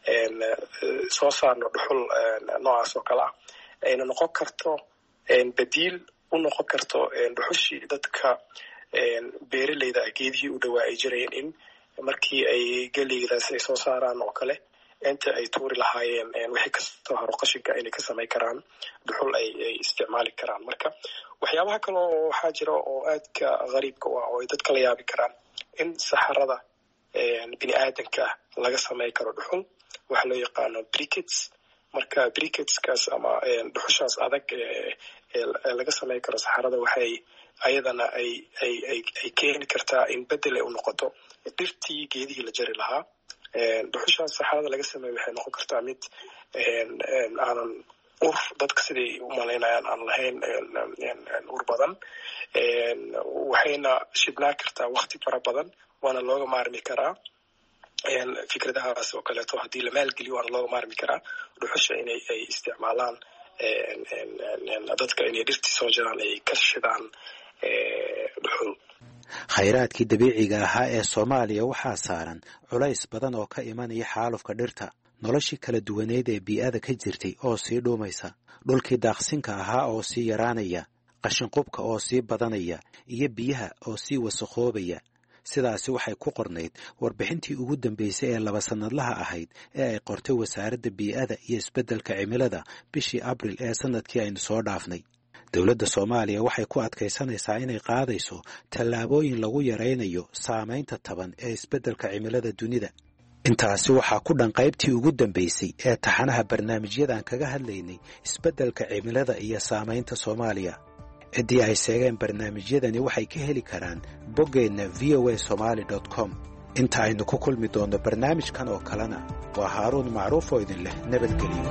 soo saarno dhuxul noocaas oo kale ah ayna noqon karto badiil u noqon karto dhuxushii dadka beeraleyda geedihii u dhawaa ay jirayeen in markii ay geleydaas ay soo saaraan oo kale inta ay tuuri lahaayeen wixii kasoo haro qashinka inay ka samayn karaan dhuxul ay ay isticmaali karaan. marka waxyaabaha kale oo waxaa jira oo aadka qariibka u ah oo ay dadka la yaabi karaan in saxarada bini aadanka laga samayn karo dhuxul, waxa loo yaqaano briquettes. marka briquetteskaas ama dhuxushaas adag ee laga samayn karo saxarada waxay ayadana ay ay ay ay keeni kartaa in bedel ay u noqoto dhirtii geedihii la jari lahaa. dhuxushaas saxarada laga sameeyo waxay noqon kartaa mid aanan ur dadka siday u malaynayaan aan lahayn ur badan, waxayna shidnaa kartaa waqti fara badan, waana looga maarmi karaa fikradahaas oo kaleeto haddii la maalgeliyo waana looga maarmi karaa dhuxusha inay ay isticmaalaan dadka inay dhirtii soo jiraan ay ka shidaan dhuxul. khayraadkii dabiiciga ahaa ee Soomaaliya waxaa saaran culays badan oo ka imanaya xaalufka dhirta, noloshii kala duwaneed ee bii'ada ka jirtay oo sii dhuumaysa, dhulkii daaqsinka ahaa oo sii yaraanaya, qashinqubka oo sii badanaya iyo biyaha oo sii wasakhoobaya. sidaasi waxay ku qornayd warbixintii ugu dambeysay ee laba sanadlaha ahayd ee ay qortay wasaaradda bii'ada iyo isbeddelka cimilada bishii abril ee sanadkii aynu soo dhaafnay. dowladda Soomaaliya waxay ku adkaysanaysaa inay qaadayso tallaabooyin lagu yaraynayo saamaynta taban ee isbeddelka cimilada dunida. intaasi waxaa ku dhan qaybtii ugu dambeysay ee taxanaha barnaamijyadan kaga hadlaynay isbeddelka cimilada iyo saamaynta Soomaaliya. ciddii ay seegeen barnaamijyadani waxay ka heli karaan boggeenna v o a somali dot com. inta aynu ku kulmi doonno barnaamijkan oo kalena waa haaruun macruuf oo idin leh nabadgeliyo.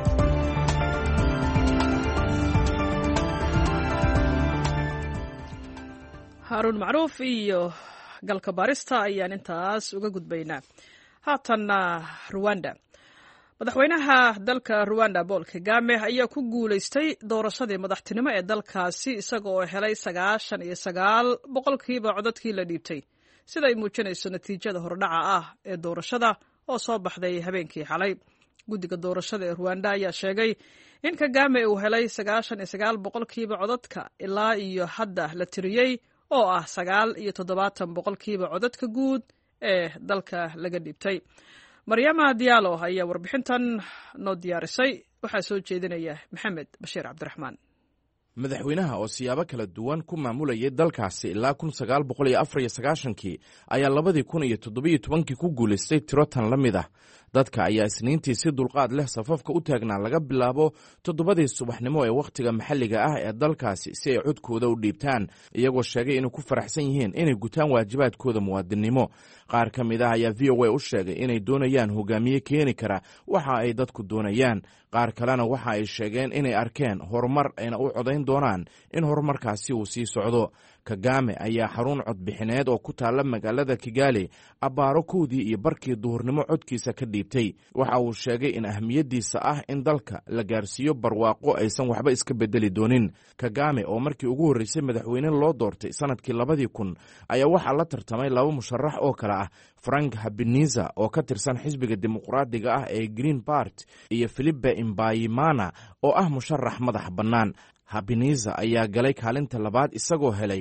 haaruun macruuf iyo galka baarista ayaan intaas uga gudbaynaa. haatanna Rwanda. madaxweynaha dalka Rwanda Paul Kagame ayaa ku guuleystay doorashadii madaxtinimo ee dalkaasi isaga oo helay sagaashan iyo sagaal boqolkiiba codadkii la dhiibtay, sida ay muujinayso natiijada hordhaca ah ee doorashada oo soo baxday habeenkii xalay. guddiga doorashada ee Rwanda ayaa sheegay in Kagame uu helay sagaashan iyo sagaal boqolkiiba codadka ilaa iyo hadda la tiriyey oo ah sagaal iyo toddobaatan boqolkiiba codadka guud ee dalka laga dhiibtay. Maryama Diallo ayaa warbixintan noo diyaarisay, waxaa soo jeedinaya Maxamed Bashiir Cabdiraxmaan. madaxweynaha oo siyaabo kala duwan ku maamulayay dalkaasi ilaa kun sagaal boqol iyo afar iyo sagaashankii ayaa labadii kun iyo toddobiyo tobankii ku guulaystay tiro tan la mid ah. dadka ayaa isniintii si dulqaad leh safafka u taagnaa laga bilaabo toddobadii subaxnimo ee wakhtiga maxalliga ah ee dalkaasi si ay codkooda u dhiibtaan, iyagoo sheegay inay ku faraxsan yihiin inay gutaan waajibaadkooda muwaadinimo. qaar ka mid ah ayaa v o a u sheegay inay doonayaan hogaamiye keeni kara waxa ay dadku doonayaan. qaar kalena waxa ay sheegeen inay arkeen horumar ayna u codayn doonaan in horumarkaasi uu sii socdo. Kagame ayaa xarun codbixineed oo ku taalla magaalada Kigali abbaaro kowdii iyo barkii duhurnimo codkiisa ka dhiibtay. waxa uu sheegay in ahmiyaddiisa ah in dalka la gaarsiiyo barwaaqo aysan waxba iska beddeli doonin. Kagame oo markii ugu horreysay madaxweyne loo doortay sanadkii labadii kun ayaa waxaa la tartamay laba musharax oo kale ah Frank Habineza oo ka tirsan xisbiga dimuqraadiga ah ee Green Party iyo Philippe Mbayimana oo ah musharax madax bannaan. Habineza ayaa galay kaalinta labaad isagoo helay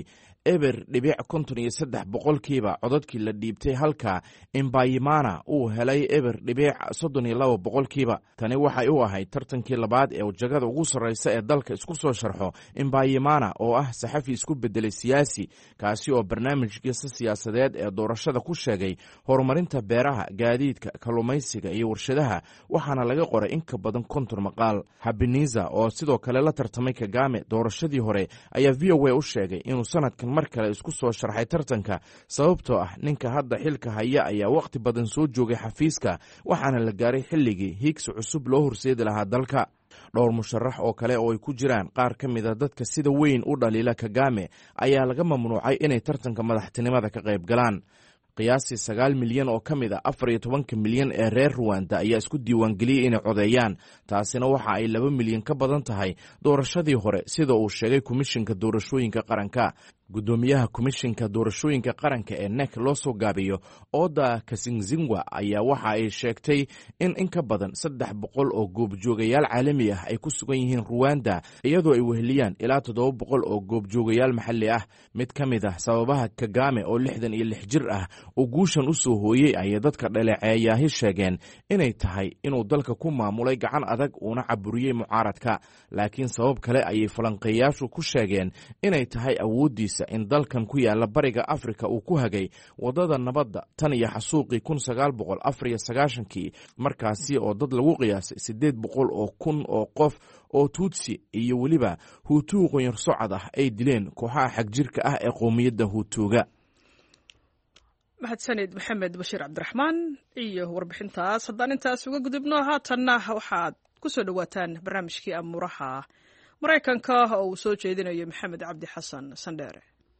eber dhibic konton iyo saddex boqolkiiba codadkii la dhiibtay halka imbayimana uu helay eber dhibic soddon iyo laba boqolkiiba. tani waxay u ahayd tartankii labaad ee jagada ugu sarreysa ee dalka isku soo sharxo imbayimana oo ah saxafi isku bedelay siyaasi kaasi oo barnaamijkiisa siyaasadeed ee doorashada ku sheegay horumarinta beeraha, gaadiidka, kalluumaysiga iyo warshadaha, waxaana laga qoray in ka badan konton maqaal. Habeniza oo sidoo kale la tartamay Kagame doorashadii hore ayaa v o a u sheegay inuu sanadkan mar kale isku soo sharxay tartanka sababtoo ah ninka hadda xilka haya ayaa waqti badan soo joogay xafiiska, waxaana la gaaray xilligii higsi cusub loo horseedi lahaa dalka. dhowr musharax oo kale oo ay ku jiraan qaar ka mid a dadka sida weyn u dhaliila Kagame ayaa laga mamnuucay inay tartanka madaxtinimada ka qayb galaan. qiyaastii sagaal milyan oo ka mid a afar iyo tobanka milyan ee reer Rwanda ayaa isku diiwaangeliyey inay codeeyaan, taasina waxa ay laba milyan ka badan tahay doorashadii hore sida uu sheegay komishinka doorashooyinka qaranka. gudoomiyaha komishinka doorashooyinka qaranka ee N E C loo soo gaabiyo Oda Kasingzingwa ayaa waxa ay sheegtay in in ka badan saddex boqol oo goobjoogayaal caalami ah ay ku sugan yihiin Rwanda, iyadoo ay weheliyaan ilaa toddoba boqol oo goobjoogayaal maxalli ah. mid ka mid ah sababaha Kagame oo lixdan iyo lix jir ah oo guushan u soo hooyey ayay dadka dhaleeceeyahi sheegeen inay tahay inuu dalka ku maamulay gacan adag uuna caburiyey mucaaradka, laakiin sabab kale ayay falanqeeyaashu ku sheegeen inay tahay awooddiisa in dalkan ku yaala bariga Afrika uu ku hagay wadada nabadda tan iyo xasuuqii kun sagaal boqol afar iyo sagaashankii, markaasi oo dad lagu qiyaasay siddeed boqol oo kun oo qof oo Tutsi iyo weliba Hutu qoyar socod ah ay dileen kooxaha xagjirka ah ee qowmiyadda Hutuga. mahadsanid maxamed bashiir cabdiraxmaan iyo warbixintaas. haddaan intaas uga gudubno haatanna waxaad ku soo dhowaataan barnaamijkii amuuraha maraykanka oo uu soo jeedinayo maxamed cabdi xasan sandheere.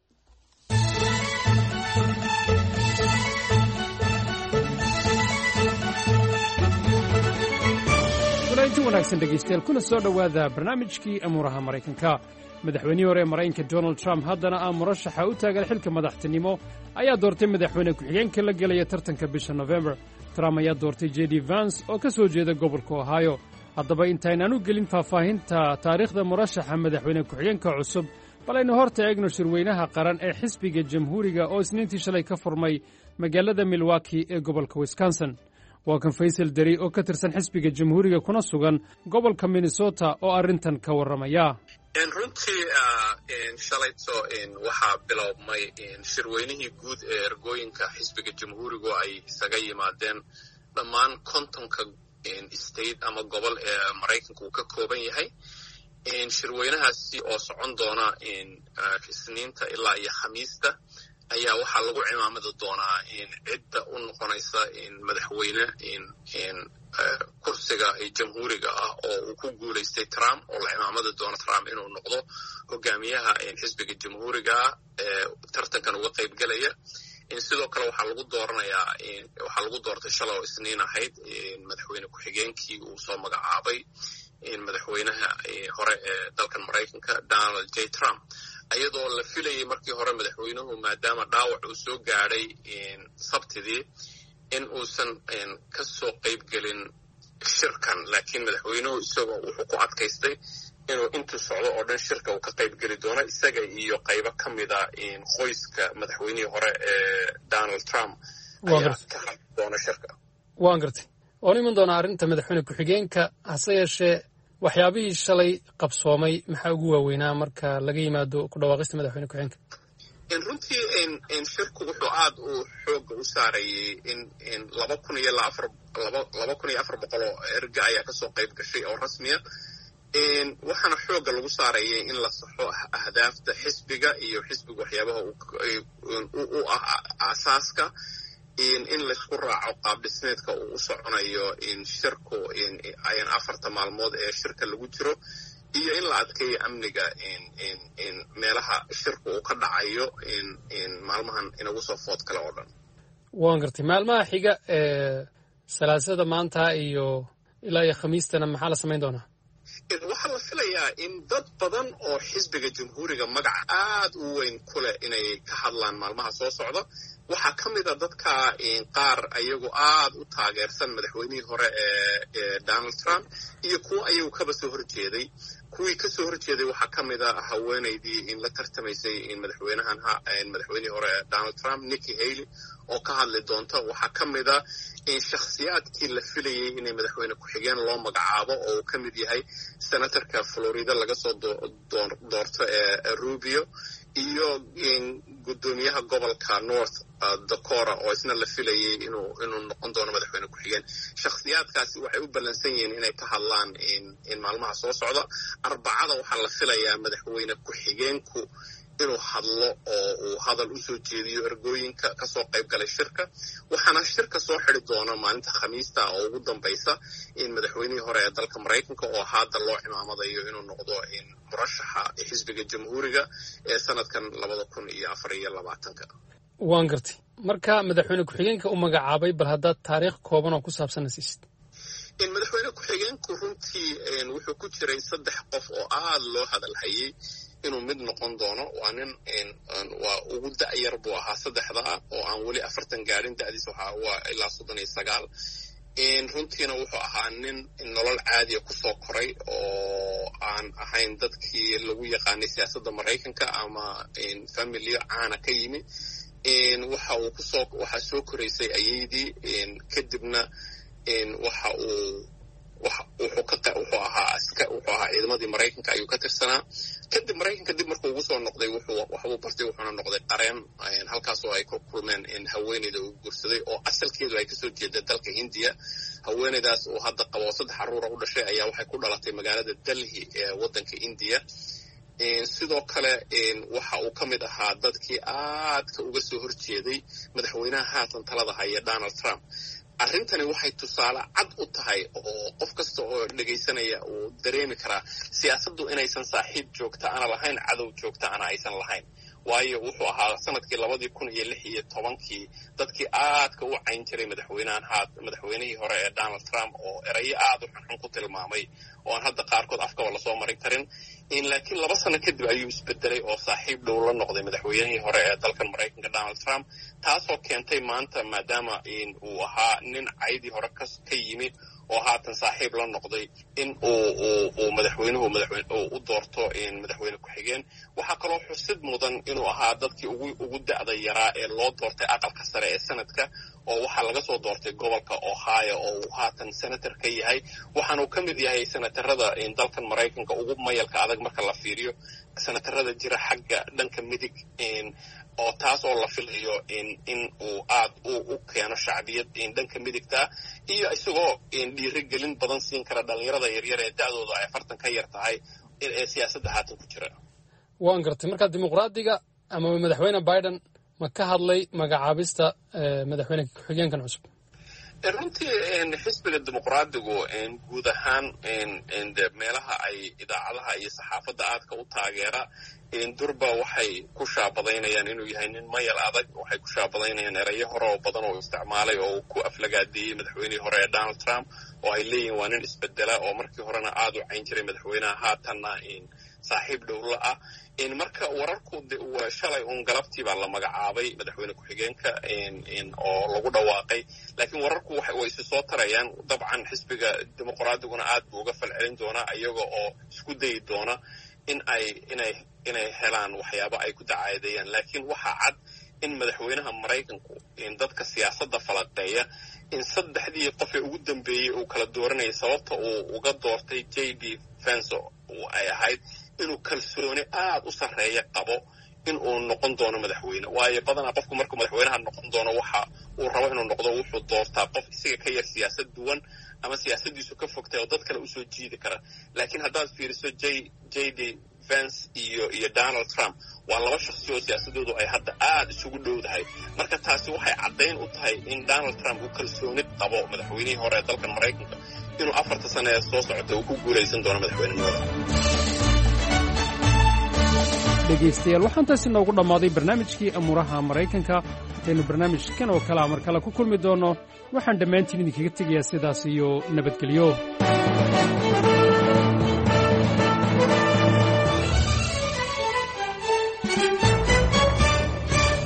walaajin wanaagsan dhegaystayaal, kuna soo dhowaada barnaamijkii amuuraha maraykanka. madaxweynihii hore ee maraykanka donald trump haddana ah murashaxa u taagan xilka madaxtinimo ayaa doortay madaxweyne ku-xigeenka la gelaya tartanka bisha nofembar. trump ayaa doortay j d vance oo ka soo jeeda gobolka ohio. haddaba intaynaan u gelin faahfaahinta taariikhda murashaxa madaxweyne ku-xigeenka cusub, bal aynu horta eegno shirweynaha qaran ee xisbiga jamhuuriga oo isniintii shalay ka furmay magaalada milwaukee ee gobolka wisconsin. waa kan faysal deri oo ka tirsan xisbiga jamhuuriga kuna sugan gobolka minnesota oo arrintan ka warramaya. runtii shalayto waxaa bilowmay shirweynihii guud ee ergooyinka xisbiga jamhuurigu ay isaga yimaadeen dhammaan kontonka state ama gobol ee maraykanka uu ka kooban yahay. shirweynahaasi oo socon doona isniinta ilaa iyo khamiista ayaa waxaa lagu cimaamadi doonaa cidda u noqonaysa madaxweyne kursiga jamhuuriga ah oo uu ku guulaystay Trump, oo la cimaamadi doono Trump inuu noqdo hogaamiyaha xisbiga jamhuuriga ah ee tartankan uga qayb galaya. sidoo kale waxaa lagu dooranayaa waxaa lagu doortay shalay oo isniin ahayd madaxweyne ku-xigeenkii uu soo magacaabay madaxweynaha hore ee dalkan maraykanka Donald J Trump, ayadoo la filayay markii hore madaxweynuhu maadaama dhaawac uu soo gaadhay sabtidii in uusan ka soo qayb gelin shirkan, laakiin madaxweynuhu isagoo wuxuu ku adkaystay inuu intuu socdo oo dhan shirka uu ka qayb geli doono, isaga iyo qaybo ka mida qoyska madaxweynihii hore ee Donald Trump ayaa ka hadli doona shirka. waan gartay oon iman doonaa arrinta madaxweyne ku-xigeenka, hase yeeshee waxyaabihii shalay qabsoomay maxaa ugu waaweynaa marka laga yimaado ku dhawaaqista madaxweyne ku-xigeenka? runtii shirku wuxuu aad u xooga u saarayay in laba kun iyo afar laba kun iyo afar boqol oo erga ayaa kasoo qayb gashay oo rasmiya. waxaana xooga lagu saarayay in la saxo ahdaafta xisbiga iyo xisbiga waxyaabaha u ah aasaaska, in laysku raaco qaab dhismeedka uu u soconayo shirku ayan afarta maalmood ee shirka lagu jiro, iyo in la adkeeyo amniga meelaha shirku uu ka dhacayo maalmahan inagu soo food kale oo dhan. waan gartay maalmaha xiga ee salaasada maanta iyo ilaa iyo khamiistana maxaa la samayn doonaa? waxaa la filayaa in dad badan oo xisbiga jamhuuriga magac aad u weyn ku leh inay ka hadlaan maalmaha soo socda. waxaa ka mid a dadka qaar ayagu aad u taageersan madaxweynihii hore ee Donald Trump iyo kuwa ayagu kaba soo horjeeday, kuwii kasoo horjeeday waxaa ka mid a haweenaydii in la tartamaysay in madaxweynahan madaxweynihii hore donald trump nikki haley oo ka hadli doonta. waxaa ka mid a in shakhsiyaadkii la filayay inay madaxweyne ku-xigeen loo magacaabo oo uu ka mid yahay senatorka florida laga soo doorto ee rubio iyo guddoomiyaha gobolka north dakota oo isna la filayay inuu inuu noqon doono madaxweyne ku-xigeen. shakhsiyaadkaasi waxay u ballansan yihiin inay ka hadlaan in maalmaha soo socda. arbacada waxaa la filayaa madaxweyne ku-xigeenku inuu hadlo oo uu hadal u soo jeediyo ergooyinka kasoo qayb galay shirka. waxaana shirka soo xidi doona maalinta khamiista oo ugu dambaysa in madaxweynihii hore ee dalka maraykanka oo hadda loo cimaamadayo inuu noqdo in murashaxa xisbiga jamhuuriga ee sanadkan labada kun iyo afar iyo labaatanka. waan gartay marka madaxweyne ku-xigeenka u magacaabay bal haddaad taariikh kooban oo ku saabsan siisid. in madaxweyne ku-xigeenku runtii wuxuu ku jiray saddex qof oo aada loo hadalhayay inuu mid noqon doono. waa nin waa ugu da'yar buu ahaa saddexda ah oo aan weli afartan gaadhin da'diis waa ilaa soddon iyo sagaal. runtiina wuxuu ahaa nin nolol caadiya kusoo koray oo aan ahayn dadkii lagu yaqaanay siyaasadda maraykanka ama familiyo caana ka yimi. waxa uu kusoo waxaa soo koraysay ayeydii kadibna waxa uu wuxuu ahaa wuxuu ahaa ciidamadii maraykanka ayuu ka tirsanaa. kadib maraykanka dib markuu ugu soo noqday waxbuu bartay wuxuuna noqday qareen halkaasoo ay ku kulmeen haweeneyda uu guursaday oo asalkeedu ay kasoo jeeda dalka hindiya. haweeneydaas uu hadda qabo saddex caruura u dhashay ayaa waxay ku dhalatay magaalada delhi ee waddanka indiya. sidoo kale waxa uu ka mid ahaa dadkii aadka uga soo horjeeday madaxweynaha haatan talada haya donald trump. arrintani waxay tusaale cad u tahay oo qof kasta oo dhegaysanaya uu dareemi karaa siyaasaddu inaysan saaxiib joogta ana lahayn, cadow joogta ana aysan lahayn. waayo wuxuu ahaa sanadkii labadii kun iyo lix iyo tobankii dadkii aadka u cayn jiray madaxweynahan haat madaxweynihii hore ee donald trump oo erayo aad u xunxun ku tilmaamay oo aan hadda qaarkood afkaba lasoo marin karin. laakiin laba sano kadib ayuu isbedelay oo saaxiib dhow la noqday madaxweynihii hore ee dalkan maraykanka donald trump, taasoo keentay maanta maadaama uu ahaa nin caydii hore ka yimi oo haatan saaxiib la noqday in uu madaxweynuhu u doorto madaxweyne ku-xigeen. waxaa kaloo xusid mudan inuu ahaa dadkii ugu da'da yaraa ee loo doortay aqalka sare ee sanadka oo waxaa laga soo doortay gobolka ohio oo uu haatan senator ka yahay. waxaanuu ka mid yahay senatarada dalkan maraykanka ugu mayalka adag marka la fiiriyo senatarada jira xagga dhanka midig oo taas oo la filayo in uu aad u keeno shacbiyad dhanka midigta iyo isagoo dhiirigelin badan siin kara dhalinyarada yaryar ee da'dooda ay afartan ka yar tahay ee siyaasadda haatan ku jira. waan gartay marka dimuqraadiga ama madaxweyne biden ma ka hadlay magacaabista madaxweyne ku-xigeenkan cusub? runtii xisbiga dimuqraadigu guud ahaan meelaha ay idaacadaha iyo saxaafadda aadka u taageera durba waxay ku shaabadaynayaan inuu yahay nin mayal adag. waxay ku shaabadaynayaan erayo hore oo badan oo isticmaalay oo ku aflagaadeeyey madaxweynihii hore ee donald trump oo ay leeyihin waa nin isbedela oo markii horena aad u cayn jiray madaxweynaha haatanna saaxiib dhowla ah. marka wararku shalay uun galabtii baa la magacaabay madaxweyne ku-xigeenka oo lagu dhawaaqay, laakiin wararku way isu soo tarayaan. dabcan xisbiga dimuqraadiguna aad buu uga falcelin doonaa iyaga oo isku dayi doona in ay inay inay helaan waxyaabo ay ku dacaadeeyaan. laakiin waxaa cad in madaxweynaha maraykanku dadka siyaasadda falaqeeya in saddexdii qof ee ugu dambeeyey uu kala dooranayay sababta uu uga doortay j d vance ay ahayd inuu kalsooni aad u sarreeya qabo in uu noqon doono madaxweyne. waayo badanaa qofku markuu madaxweynaha noqon doono waxa uu rabo inuu noqdo wuxuu doortaa qof isaga ka yar siyaasad duwan ama siyaasaddiisu ka fogtay oo dad kale usoo jiidi kara. laakiin haddaad fiiriso j j d vance iyo iyo donald trump waa laba shakhsi oo siyaasadoodu ay hadda aad isugu dhowdahay. marka taasi waxay caddayn u tahay in donald trump uu kalsooni qabo madaxweynihii hore ee dalkan maraykanka inuu afarta sano ee soo socota uu ku guulaysan doono madaxweynenimada. dhegaystayaal waxaan taasi noogu dhammaaday barnaamijkii amuuraha maraykanka. intaynu barnaamijkan oo kalea mar kale ku kulmi doonno waxaan dhammaantiin idinkaga tegayaa sidaas iyo nabadgelyo.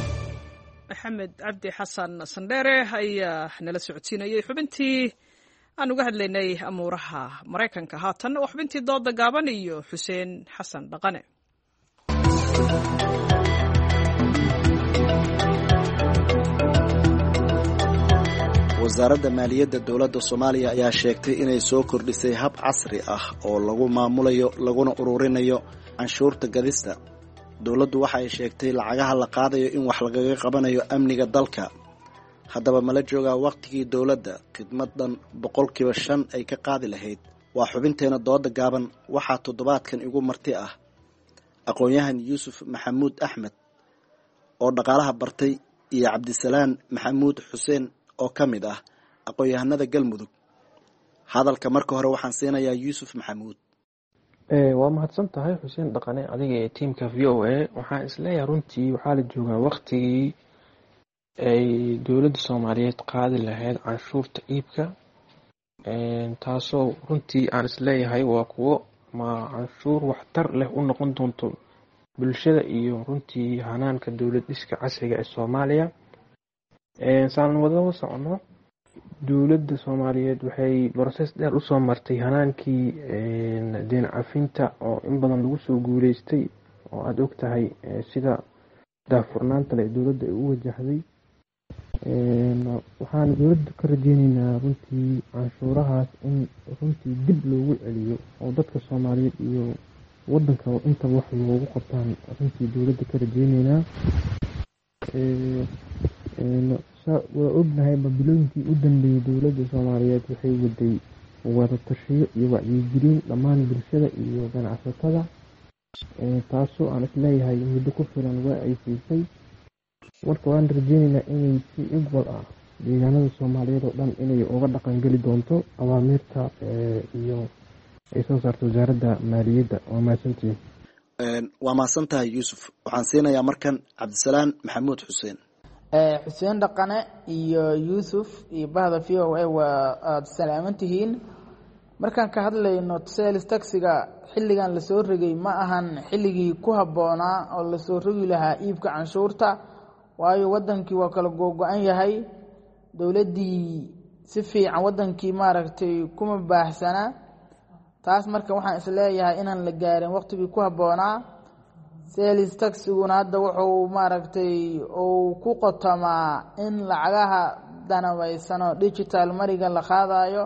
maxamed cabdi xasan sandheere ayaa nala socodsiinayay xubintii aan uga hadlaynay amuuraha maraykanka. haatan oo xubintii dooda gaaban iyo xuseen xasan dhaqane. wasaaradda maaliyadda dowladda soomaaliya ayaa sheegtay inay soo kordhisay hab casri ah oo lagu maamulayo laguna ururinayo canshuurta gadista. dowladdu waxa ay sheegtay lacagaha la qaadayo in wax lagaga qabanayo amniga dalka. haddaba mala joogaa wakhtigii dowladda khidmadan boqolkiiba shan ay ka qaadi lahayd? waa xubinteena dooda gaaban. waxaa toddobaadkan igu marti ah aqoon-yahan yuusuf maxamuud axmed oo dhaqaalaha bartay iyo cabdisalaan maxamuud xuseen oo ka mid ah aqoon-yahanada galmudug. hadalka marka hore waxaan siinayaa yuusuf maxamuud. waa mahadsan tahay xuseen dhaqane adiga ee tiimka v o a. waxaan isleeyahay runtii waxaa la joogaa waktigii ay dowladda soomaaliyeed qaadi lahayd canshuurta iibka, taasoo runtii aan isleeyahay waa kuwo ma canshuur waxtar leh u noqon doonto bulshada iyo runtii hanaanka dowlad dhiska casriga ee soomaaliya. saan wadaba socono, dowladda soomaaliyeed waxay broses dheer usoo martay hanaankii deen cafinta oo in badan lagu soo guuleystay, oo aada og tahay sida daahfurnaanta le dowladda ay u wajahday. waxaan dowladda ka rajeyneynaa runtii canshuurahaas in runtii dib loogu celiyo oo dadka soomaaliyeed iyo wadanka intaba wax loogu qabtaan runtii dowladda ka rajeyneynaa. waa ognahay babilooyinkii u dambeeyey dowladda soomaaliyeed waxay waday wada tashiyo iyo wacyigelin dhammaan bulshada iyo ganacsatada, taasoo aan isleeyahay muddo ku filan waa ay siisay. marka waan rajeyneynaa inay si igwal ah deegaanada soomaaliyeed oo dhan inay uga dhaqan geli doonto awaamiirta iyo ay soo saarto wasaaradda maaliyadda. waa mahadsantihiin. waa mahadsan tahay yuusuf. waxaan siinayaa markan cabdisalaan maxamuud xuseen. xuseen dhaqane iyo yuusuf iyo bahda v o a waa aada salaaman tihiin. markaan ka hadlayno sales taxiga xilligan lasoo rogay ma ahan xilligii ku habboonaa oo lasoo rogi lahaa iibka canshuurta, waayo wadankii waa kala googo-an yahay. dowladdii si fiican wadankii maaragtay kuma baaxsana. taas marka waxaan isleeyahay inaan la gaarin waqtigii ku habboonaa. sales taxiguna hadda wuxuu maaragtay uu ku qotamaa in lacagaha danabaysano digital mariga la qaadayo,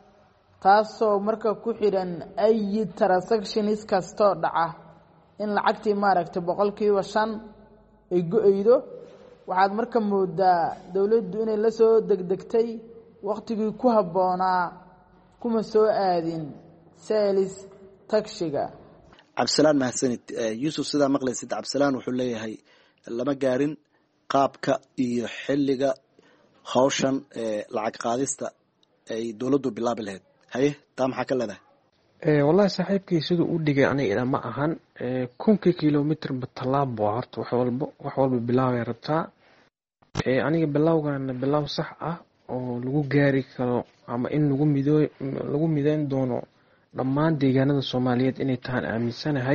taasoo marka ku xidhan ay transactions kastoo dhaca in lacagtii maaragtay boqolkiiba shan ay go-eydo. waxaad marka moodaa dowladdu inay la soo degdegtay, waqtigii ku habboonaa kuma soo aadin sales taxiga. cabdisalaan mahadsanid. yuusuf sidaa maqlaysid, cabdisalaan wuxuu leeyahay lama gaarin qaabka iyo xilliga hawshan lacag qaadista ay dowladdu bilaabi lahayd. haye taa maxaa ka leedahay? wallahi saaxiibkii siduu u dhigay aniga ma ahan kunkii kilomitrba tallaabo horta wax walba wax walba bilaabay rabtaa. aniga bilowgana bilow sax ah oo lagu gaari karo ama in lagu mido lagu mideyn doono dhammaan deegaanada soomaaliyeed inay tahaan aaminsanahay.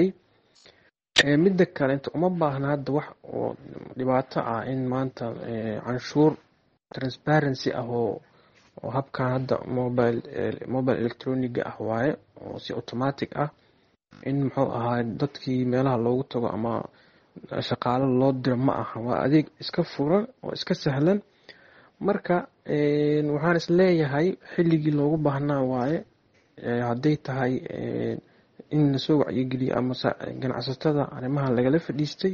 midda kale inta uma baahna hadda wax oo dhibaato ah in maanta canshuur transparency ah oo oo habkan hadda mobile mobile electroniga ah waaye oo si automatic ah in muxuu ahaa dadkii meelaha loogu tago ama shaqaalo loo diro ma aha. waa adeeg iska furan oo iska sahlan. marka waxaan isleeyahay xilligii loogu baahnaa waaye, hadday tahay in lasoo wacyigeliyo ama ganacsatada arrimahan lagala fadhiistay.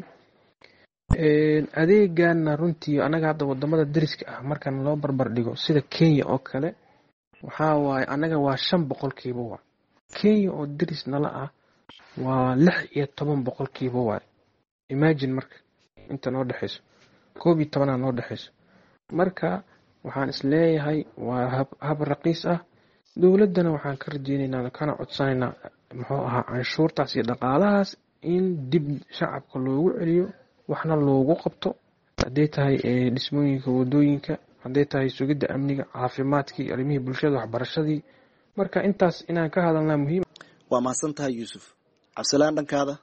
adeegana runtii anaga hadda wadamada dariska ah markaan loo barbar dhigo sida Kenya oo kale, waxaa waaye anaga waa shan boqolkiiba waa Kenya oo daris nala ah waa lix iyo toban boqolkiiba waa. imagine marka inta noo dhexeyso koob iyo toban noo dhexeyso. marka waxaan isleeyahay waa hab, hab raqiis ah. dowladdana waxaan ka rajeyneynaa kana codsanaynaa muxuu ahaa canshuurtaas iyo dhaqaalahaas in dib shacabka loogu celiyo, waxna loogu qabto. hadday tahay dhismooyinka wadooyinka, hadday tahay sugidda amniga, caafimaadkii, arrimihii bulshada, waxbarashadii. marka intaas inaan ka hadalnaa muhiim. waa mahadsan tahay yuusuf. cabdisalaan dhankaada.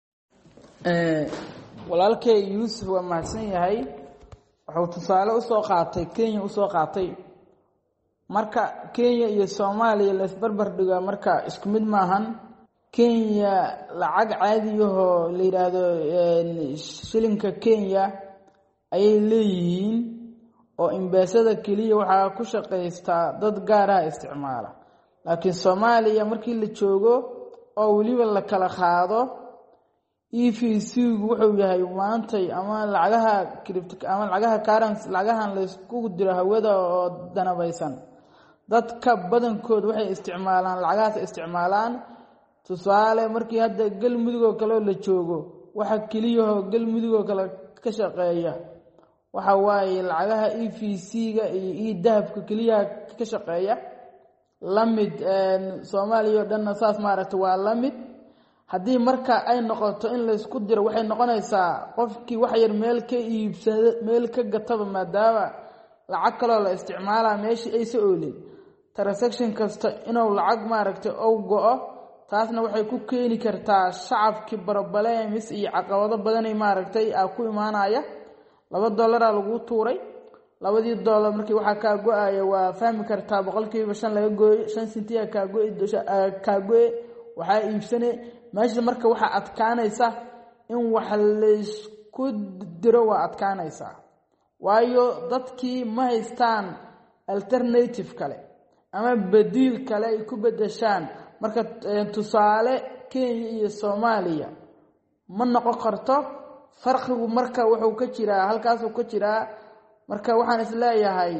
walaalkay yuusuf waa mahadsan yahay. wuxuu tusaale usoo qaatay Kenya usoo qaatay. marka Kenya iyo Soomaaliya la isbarbar dhigo marka isku mid maahan. Kenya lacag caadi ah la yiraahdo shilinka Kenya ayay leeyihiin oo imbaasada kaliya waxa ku shaqeysta dad gaar ah isticmaala. laakiin Soomaaliya markii la joogo oo waliba la kala qaado E V C wuxuu yahay maantay ama lacagaha crypto ama lacagaha currency lacagahan la isku diro hawada oo danabaysan dadka badankood waxay isticmaalaan lacagahaas isticmaalaan. tusaale markii hadda galmudug kale la joogo waxa kaliya oo galmudug kale ka shaqeeya waxa waaye lacagaha E V C-ga iyo dahabka kaliya ka shaqeeya lamid Soomaaliya oo dhan saas maaragtay waa lamid. haddii marka ay noqoto in la isku diro waxay noqonaysaa qofkii wax yar meel ka iibsada meel ka gataba maadaama lacag kale la isticmaalaa meeshii ay soo oolin transaction kasta inuu lacag maaragtay oo go'o taasna waxay ku keeni kartaa shacabkii barobaleemis iyo caqabado badan ay maaragtay ah ku imaanaya. laba dollar lagu tuuray labadii dollar markii waxa ka go'aya waa fahmi kartaa boqolkiiba shan laga gooyo shan senti ka gooy ka gooy waxa iibsane meesha marka waxa adkaanaysa in wax la isku diro waa adkaanaysa waayo dadkii ma haystaan alternative kale ama badiil kale ay ku bedeshaan. marka tusaale Kenya iyo Soomaaliya ma noqon karto farqigu marka wuxuu ka jiraa halkaas uu ka jiraa. marka waxaan isleeyahay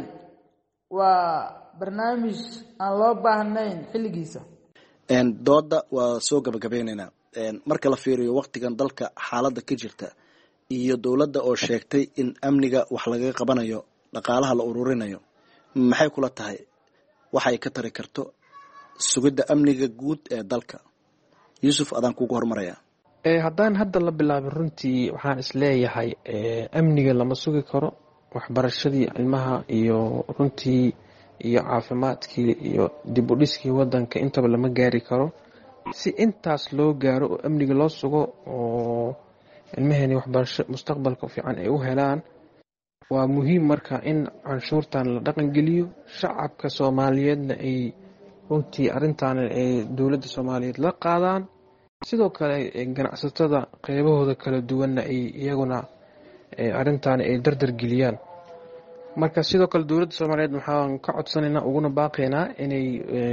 waa barnaamij aan loo baahnayn xilligiisa. een dooda waa soo gabagabeynayna een marka la fiiriyo waqtigan dalka xaaladda ka jirta iyo dawladda oo sheegtay in amniga wax laga qabanayo dhaqaalaha la ururinayo maxay kula tahay waxay ka tari karto sugidda amniga guud ee dalka? Yusuf adaan kugu hormaraya. ee haddaan hadda la bilaabin runtii waxaan isleeyahay amniga lama sugi karo. waxbarashadii ilmaha iyo runtii iyo caafimaadkii iyo dib u dhiskii wadanka intaba lama gaari karo. si intaas loo gaaro oo amniga loo sugo oo ilmaheeni waxbarasho mustaqbalka fiican ay u helaan waa muhiim marka in canshuurtan la dhaqan geliyo. shacabka Soomaaliyeedna ay runtii arintan ay dawladda Soomaaliyeed la qaadaan. sidoo kale ganacsatada qaybahooda kala duwan ay iyaguna arintan ay dardar geliyaan. marka sidoo kale dawladda Soomaaliyeed waxaan ka codsanaynaa uguna baaqaynaa inay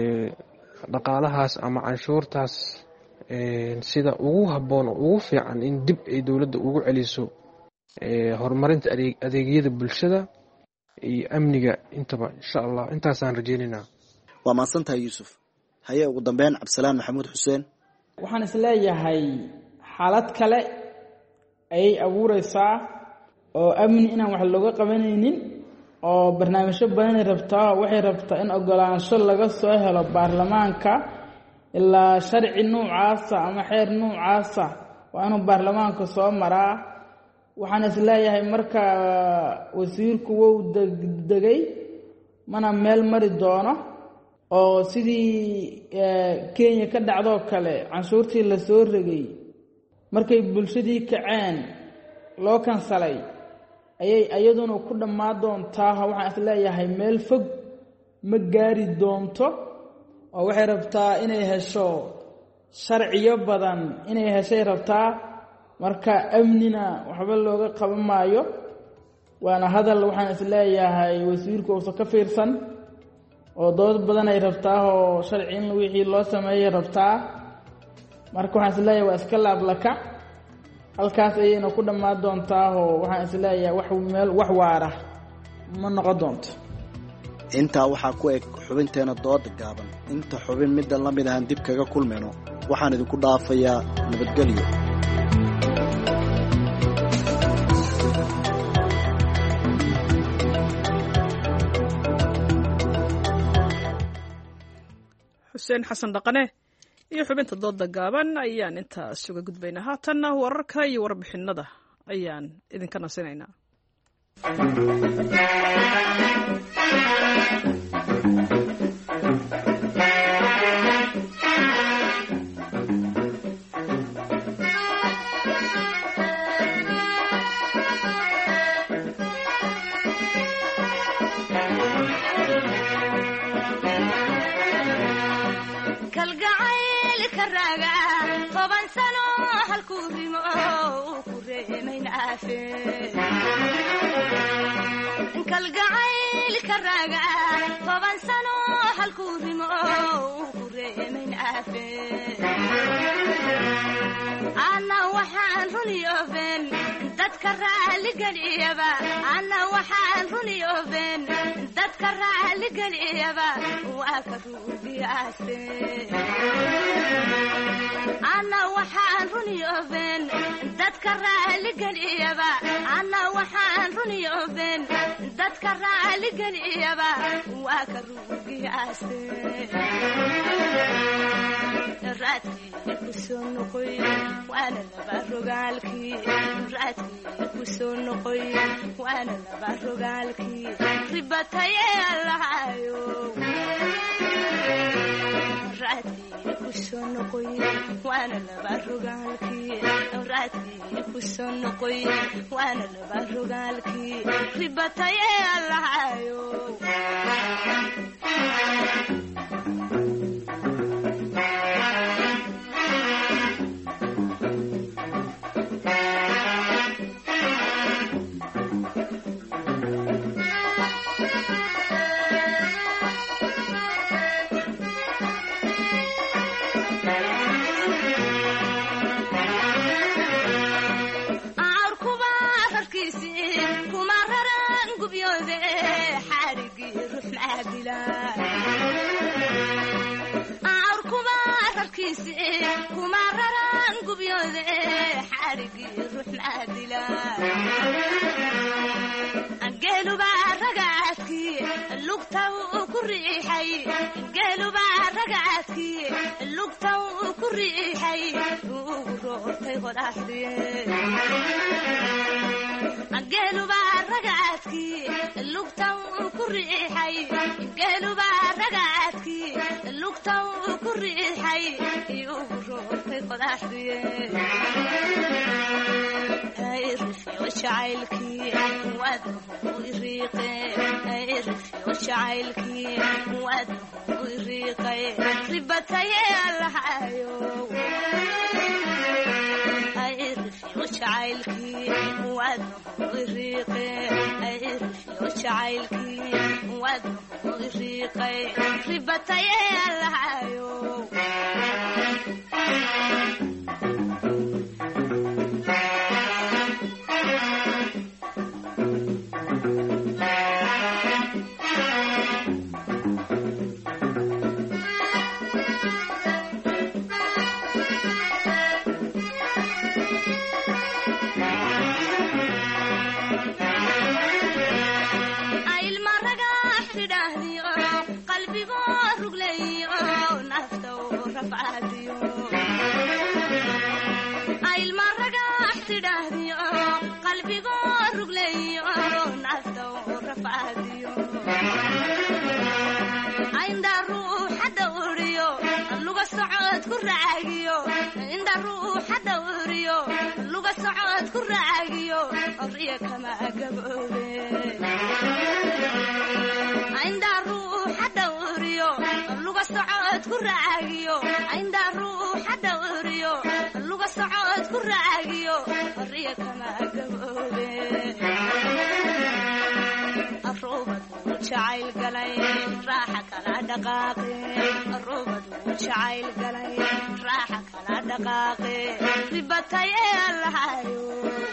dhaqaalahaas ama canshuurtaas sida ugu haboon oo ugu fiican in dib ay dawladda ugu celiso horumarinta adeegyada bulshada iyo amniga intaba insha Allah intaasaan rajeynaynaa. waa maasantahay Yusuf. haye ugu dambeyn Cabdisalaan Maxamuud Xuseen. waxaan isleeyahay xaalad kale ay abuuraysaa oo amni inaan wax looga qabanaynin oo barnaamijyo badan ay rabtaa waxay rabtaa in ogolaansho laga soo helo baarlamaanka ilaa sharci noocaas ama xeer noocaas waa inuu baarlamaanka soo maraa. waxaan isleeyahay marka wasiirku wuu degdegay mana meel mari doono oo sidii Kenya ka dhacdo kale canshuurtii la soo rogay markay bulshadii kaceen loo kansalay ayay ayaduna ku dhamaan doontaa. waxaan isleeyahay meel fog ma gaari doonto oo waxay rabtaa inay hesho sharciyo badan inay heshay rabtaa. marka amnina waxba looga qaban maayo waana hadal waxaan isleeyahay wasiirku uu ka fiirsan oo dood badan ay rabtaa oo sharci in wixii loo sameeyay rabtaa. marka waxaan isleeyahay waa iska laablaka halkaas ayayna ku dhamaan doontaa oo waxaan isleeyahay wax meel wax waara ma noqon doonto. intaa waxaa ku eg xubinteena dooda gaaban. inta xubin middan la mid ahaan dib kaga kulmayno waxaan idinku dhaafayaa nabadgelyo. xuseen xasan dhaqane iyo xubinta dooda gaaban ayaan intaas uga gudbaynaa. haatanna wararka iyo warbixinada ayaan idinka nasinaynaa. karaaga toban sano halkuu rimo ku reemayn aafe kalgacayl karaaga toban sano halkuu rimo ku reemayn aafe ana waxaan runiyooben dadka raaligeliyaba ana waxaan runiyooben dadka raaligeliyaba waa ka ruubiyaase ana waxaan runiyooben dadka raaligeliyaba ana waxaan runiyooben dadka raaligeliyaba waa ka ruubiyaase raadkii ku soo noqoy waana laba rogaalkii raadkii ku soo noqoy waana laba rogaalkii ribataye allahayo raadkii ku soo noqoy waana laba rogaalkii raadkii ku soo noqoy waana laba rogaalkii ribataye allahayo kuma raran gubyode xarigi ruux maadila geeluba ragaadki lugta ku riixay geeluba ragaadki lugta ku riixay uu roortay qodaxdiye geeluba ragaadki lugta ku riixay geeluba ragaadki lugta ku riixay uu roortay qodaxdiye ay rifyo jacaylki wadhu iriiqe ay rifyo jacaylki wadhu iriiqe ribataye allahayo ay rifyo jacaylki wadhu iriiqe ay rifyo jacaylki wadhu iriiqe ribataye allahayo inda ruuxa dawriyo luga socod ku raagiyo oriya kama gaboobe inda ruuxa dawriyo luga socod ku raagiyo inda ruuxa dawriyo luga socod ku raagiyo oriya kama gaboobe arubad jacayl galay raaxa kala dhaqaaqe arubad jacayl galay raaxa kala dhaqaaqe ribataye allahayo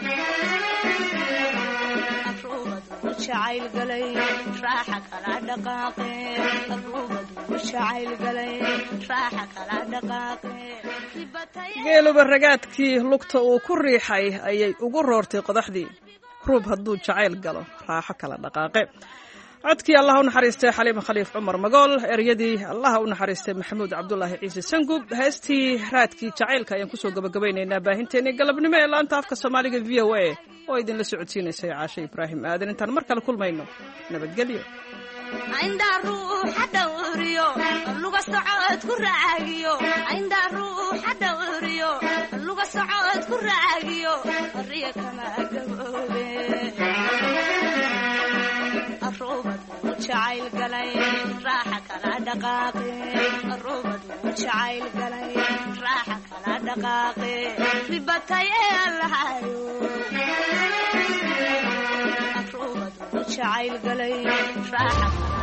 arubad jacayl galay raaxa kala dhaqaaqe arubad jacayl galay raaxa kala dhaqaaqe geeluba ragaadkii lugta uu ku riixay ayay ugu roortay qodaxdii ruub hadduu jacayl galo raaxo kala dhaqaaqe codkii allah u naxariistay xaliima khaliif cumar magool eryadii allah u naxariistay maxamuud cabdulaahi ciise sangub heestii raadkii jacaylka ayaan kusoo gabagabaynaynaa baahinteennii galabnimo ee laanta afka soomaaliga v o a oo idinla socodsiinaysay caashe ibraahim aadan intaan mar kale kulmayno nabadgelyo inda ruuxa dawriyo luga socod ku raagiyo inda ruuxa dawriyo luga socod ku raagiyo riya kama gaboobe arubad jacayl galay raaxa kala dhaqaaqe arubadu jacayl galay raaxa kala dhaqaaqe ribatay ee allahayo arubadu jacayl galay raaxa